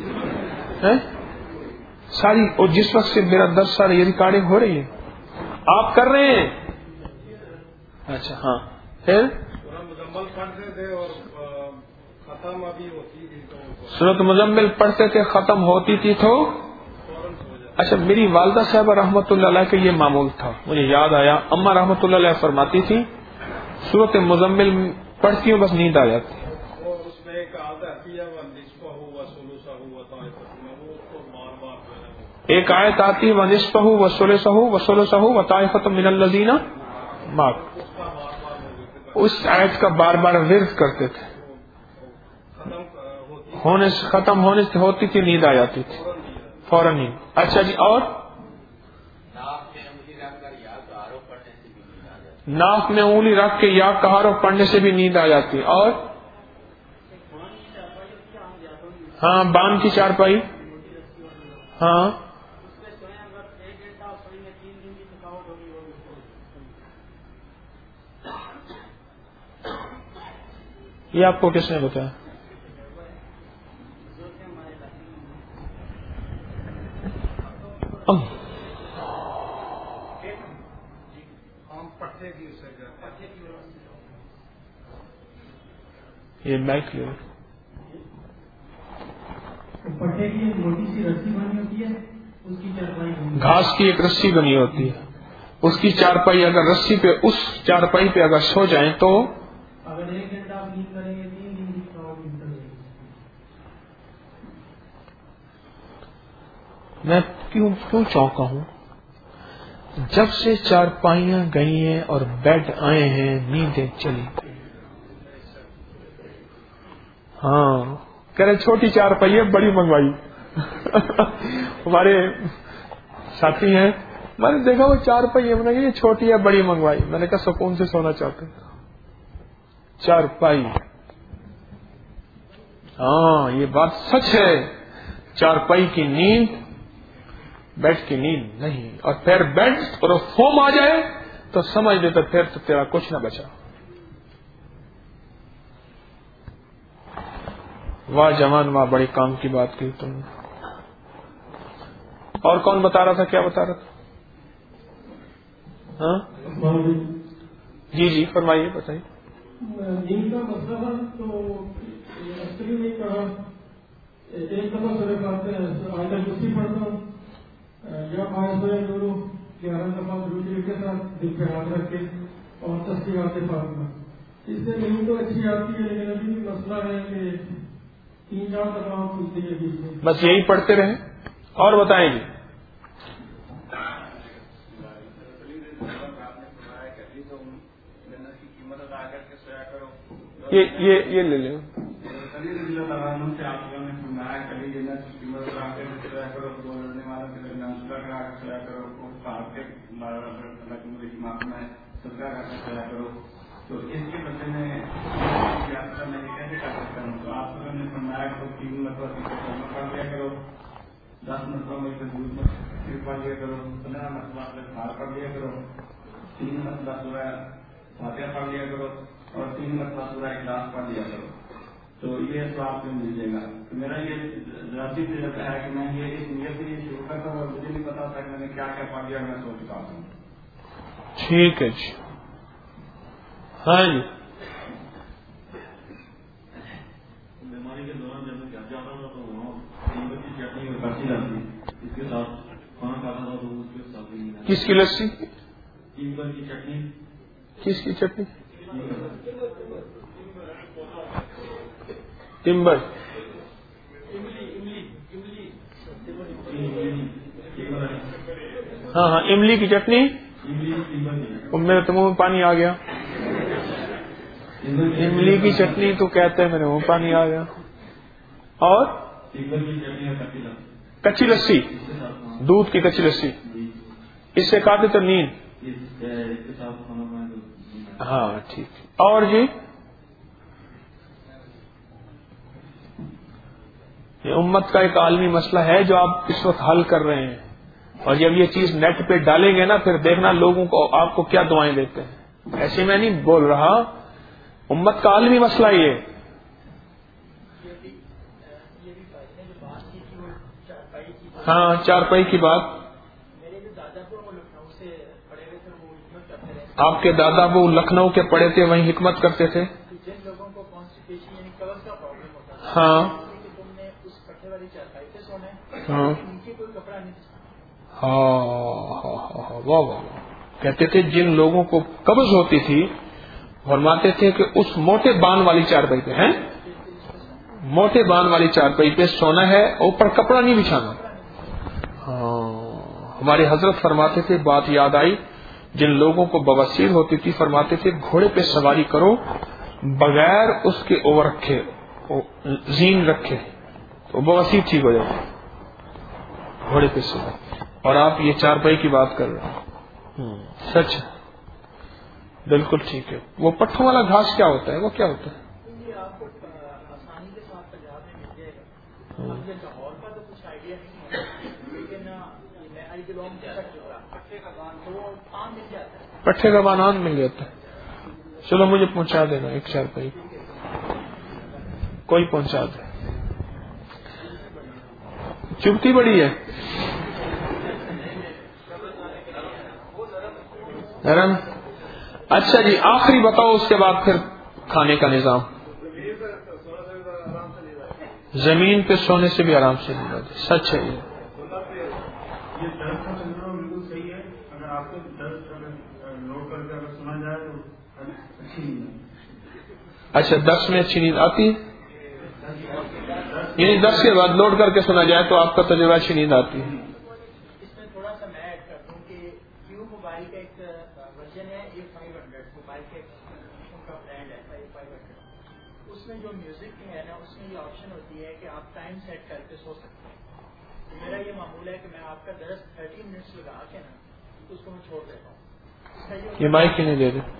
ساری، اور جس وقت سے میرا درس سارا یہ ریکارڈنگ ہو رہی ہے آپ کر رہے ہیں؟ اچھا ہاں. پھر سورۃ مزمل پڑھتے تھے اور ختم ابھی ہوتی تھی تو سورۃ مزمل پڑھتے تھے، ختم ہوتی تھی تو فوراً سو جاتے. اچھا، میری والدہ صاحبہ رحمۃ اللہ علیہ کا یہ معمول تھا، مجھے یاد آیا. اماں رحمۃ اللہ علیہ فرماتی تھی سورۃ مزمل پڑھتی ہوں بس نیند آ جاتی. اور اس میں ایک آیت آتی ہے وَنِصْفَهُ وَثُلُثَهُ وَطَائِفَةٌ مِّنَ، وہ اس کو بار بار جو ہے ایک آیت آتی وَنِصْفَهُ وَثُلُثَهُ وَثُلُثَهُ وَطَائِفَةٌ مِّنَ الَّذِينَ مَعَكَ، اس کا بار بار ہو گئے تھے اس آیت کا بار بار ورد کرتے تھے. ختم ہونے سے ہوتی تھی نیند آ جاتی تھی فوراً نیند. اچھا جی، اور ناک میں انگلی رکھ کے یا کہارو پڑھنے سے بھی نیند آ جاتی. اور ہاں، باندھ کی چارپائی. ہاں، یہ آپ کو کس نے بتایا؟ یہ مائک لے پٹھے کی موٹی سی رسی بنی ہوتی ہے، اس کی چارپائی گھاس کی ایک رسی بنی ہوتی ہے، اس کی چارپائی، اگر رسی پہ اس چارپائی پہ اگر سو جائیں تو اگر 1 گھنٹہ آپ نیند کریں گے 3 دن کی ثواب ملتا ہے. میں کیوں چونکا ہوں؟ جب سے چارپائیاں گئی ہیں اور بیڈ آئے ہیں نیندیں چلی. ہاں کہہ رہے چھوٹی چارپائی ہے بڑی منگوائی. ہمارے ساتھی ہیں، میں نے دیکھا وہ چارپائی ہے، میں نے کہا یہ چھوٹی ہے بڑی منگوائی. میں نے کہا سکون سے سونا چاہتے ہیں. چارپائی، ہاں یہ بات سچ ہے. چارپائی کی نیند بیڈ کی نیند نہیں. اور پھر بیڈ اور فوم آ جائے تو سمجھ لیتا پھر تو تیرا کچھ نہ بچا. واہ جوان واہ، بڑی کام کی بات کی تم نے. اور کون بتا رہا تھا؟ کیا بتا رہا تھا؟ ہاں جی فرمائیے، بتائیے. نیند کا مسئلہ تھا تو ایکچولی نہیں کہا، ایک دفعہ سورے پڑھتے ہیں آئندہ کسی پڑھتا ہوں یا 5 سورے دونوں 11 دفعہ درود کے ساتھ دل پہ ہاتھ رکھ کے اور تسبیحات فاطمہ. اس سے نیند تو اچھی آتی ہے، لیکن ابھی بھی مسئلہ ہے کہ 3-4 دفعہ پوچھتے ہیں بیچ میں. بس یہی پڑھتے رہیں. اور بتائیں گے یہ لے لیں. تو اس کے بدلے میں یاترا میں کیسے کر سکتا ہوں؟ تو آپ لوگوں نے فرمایا کہ 3 مرتبہ پڑھ لیا کرو، 10 مرتبہ مجھ سے دودھ پڑھ لیا کرو، 15 مرتبہ بھار پڑھ لیا کرو، 3 مرتبہ سورہ فاتحہ پڑھ لیا کرو اور 3 مرتبہ سورہ اخلاص پڑھ لیا کرو. تو یہ سواب میں مل جائے گا. تو میرا یہ ذاتی تجربہ ہے کہ میں یہ اس نیت سے شروع کرتا ہوں اور مجھے نہیں پتا تھا کہ میں نے کیا کیا پڑھ لیا، میں سوچ چکا ہوں. ٹھیک ہے جی. ہاں جی. بیماری کے دوران جب میں گھر جاتا تھا تو وہاں لیمبو کی چٹنی اور کچی لسی اس کے ساتھ کھانا کھاتا تھا تو اس کے ساتھ کس کی لسی؟ لیمبو کی چٹنی. کس کی چٹنی؟ ٹمبر. ہاں املی کی چٹنی. میرے تو منہ میں پانی آ گیا. املی کی چٹنی تو کہتے ہیں میرے منہ میں پانی آ گیا. اور کچی لسی، دودھ کی کچی لسی، اس سے کھاتے تو نیند. ہاں ٹھیک. اور جی یہ امت کا ایک عالمی مسئلہ ہے جو آپ اس وقت حل کر رہے ہیں، اور جب یہ چیز نیٹ پہ ڈالیں گے نا پھر دیکھنا لوگوں کو آپ کو کیا دعائیں دیتے ہیں. ایسے میں نہیں بول رہا، امت کا عالمی مسئلہ یہ. ہاں چارپائی کی بات. آپ کے دادا وہ لکھنؤ کے پڑھے تھے، وہیں حکمت کرتے تھے. ہاں ہاں واہ واہ. کہتے تھے جن لوگوں کو قبض ہوتی تھی فرماتے تھے کہ اس موٹے بان والی چارپائی پہ ہیں، موٹے بان والی چارپائی پہ سونا ہے، اوپر کپڑا نہیں بچھانا. ہاں ہمارے حضرت فرماتے تھے، بات یاد آئی، جن لوگوں کو بواسیر ہوتی تھی فرماتے تھے گھوڑے پہ سواری کرو بغیر اس کے اوور رکھے زین رکھے تو بواسیر ٹھیک ہو جائے گھوڑے پہ سواری. اور آپ یہ چارپائی کی بات کر رہے ہیں. سچ ہے، بالکل ٹھیک ہے. وہ پٹھوں والا گھاس کیا ہوتا ہے؟ وہ کیا ہوتا ہے؟ پٹھے کا بانان مل جاتا ہے. چلو مجھے پہنچا دینا ایک چارپائی، کوئی پہنچا دے. چبتی بڑی ہے نرم. اچھا جی آخری بتاؤ، اس کے بعد پھر کھانے کا نظام. زمین پہ سونے سے بھی آرام سے نیند آتی. سچ ہے یہ. یہ درد کا تجربہ بالکل صحیح ہے. اگر آپ کو درد نوٹ کر کے اگر سنا جائے تو اچھی نیند ہے. اچھا 10 میں اچھی نیند آتی ہے, یعنی 10 کے بعد لوڈ کر کے سنا جائے تو آپ کا تجربہ اچھی نیند آتی ہے. اس میں تھوڑا سا میں ایڈ کرتا ہوں کہ کیو موبائل کا ایک ورژن ہے A500 موبائل کا ان کا برانڈ ہے 500. اس میں جو میوزک ہے نا اس میں یہ آپشن ہوتی ہے کہ آپ ٹائم سیٹ کر کے سو سکتے ہیں. تو میرا یہ معمول ہے کہ میں آپ کا 30 منٹس لگا کے نا اس کو میں چھوڑ دیتا ہوں. یہ مائک ہی نہیں دے دے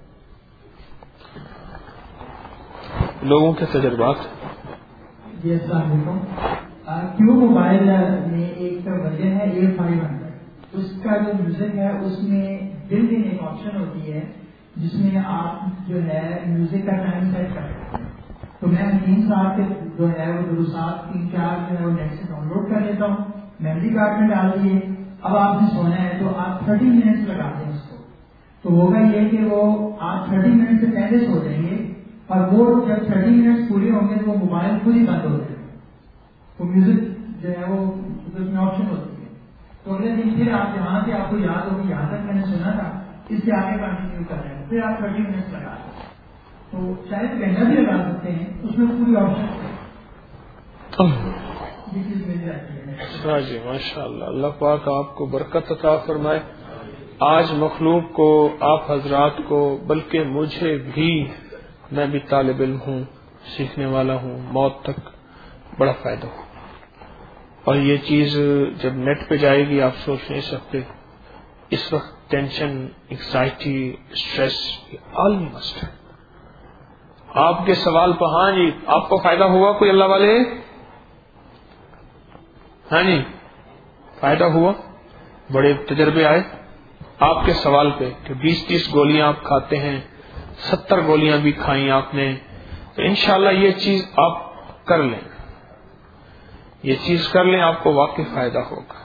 لوگوں کے تجربات. جی السلام علیکم. کیو موبائل میں ایک ورژن ہے A500. اس کا جو میوزک ہے اس میں بلٹ ان ایک آپشن ہوتی ہے جس میں آپ جو ہے میوزک کا ٹائم سیٹ کر سکتے ہیں. تو میں 3 سال کے جو ہے وہ دروسات 3-4 جو ہے وہ نیٹ سے ڈاؤن لوڈ کر لیتا ہوں, میموری کارڈ میں ڈال دیے. اب آپ نے سونا ہے تو آپ 30 منٹس لگا دیں اس کو, تو ہوگا یہ کہ وہ آپ 30 منٹ سے پہلے سو جائیں گے اور وہ جب 30 منٹس پورے ہوں گے تو وہ موبائل خود ہی بند ہو جائے گا. وہ میوزک جو ہے وہ اس میں آپشن ہوتی ہے. تو اگلے دن پھر آپ جہاں سے آپ کو یاد ہوگی یہاں تک میں نے سنا تھا اس سے آگے کنٹینیو کر رہے ہیں, پھر آپ 30 منٹس لگا دیں. تو شاید گھنٹہ بھی لگا سکتے ہیں, اس میں پوری آپشن یہ چیز مل جاتی ہے. جی ماشاء اللہ. اللہ پاک آپ کو برکت عطا فرمائے. آج مخلوق کو, آپ حضرات کو, بلکہ مجھے بھی, میں بھی طالب علم ہوں, سیکھنے والا ہوں, موت تک بڑا فائدہ ہو. اور یہ چیز جب نیٹ پہ جائے گی آپ سوچ نہیں سکتے. اس وقت ٹینشن, ایکسائٹی, اسٹریس عالمی مسئلہ ہے. آپ کے سوال پہ ہاں جی آپ کو فائدہ ہوا کوئی اللہ والے؟ ہاں جی فائدہ ہوا, بڑے تجربے آئے آپ کے سوال پہ کہ 20-30 گولیاں آپ کھاتے ہیں, 70 گولیاں بھی کھائیں آپ نے, تو انشاءاللہ یہ چیز آپ کر لیں, یہ چیز کر لیں, آپ کو واقعی فائدہ ہوگا.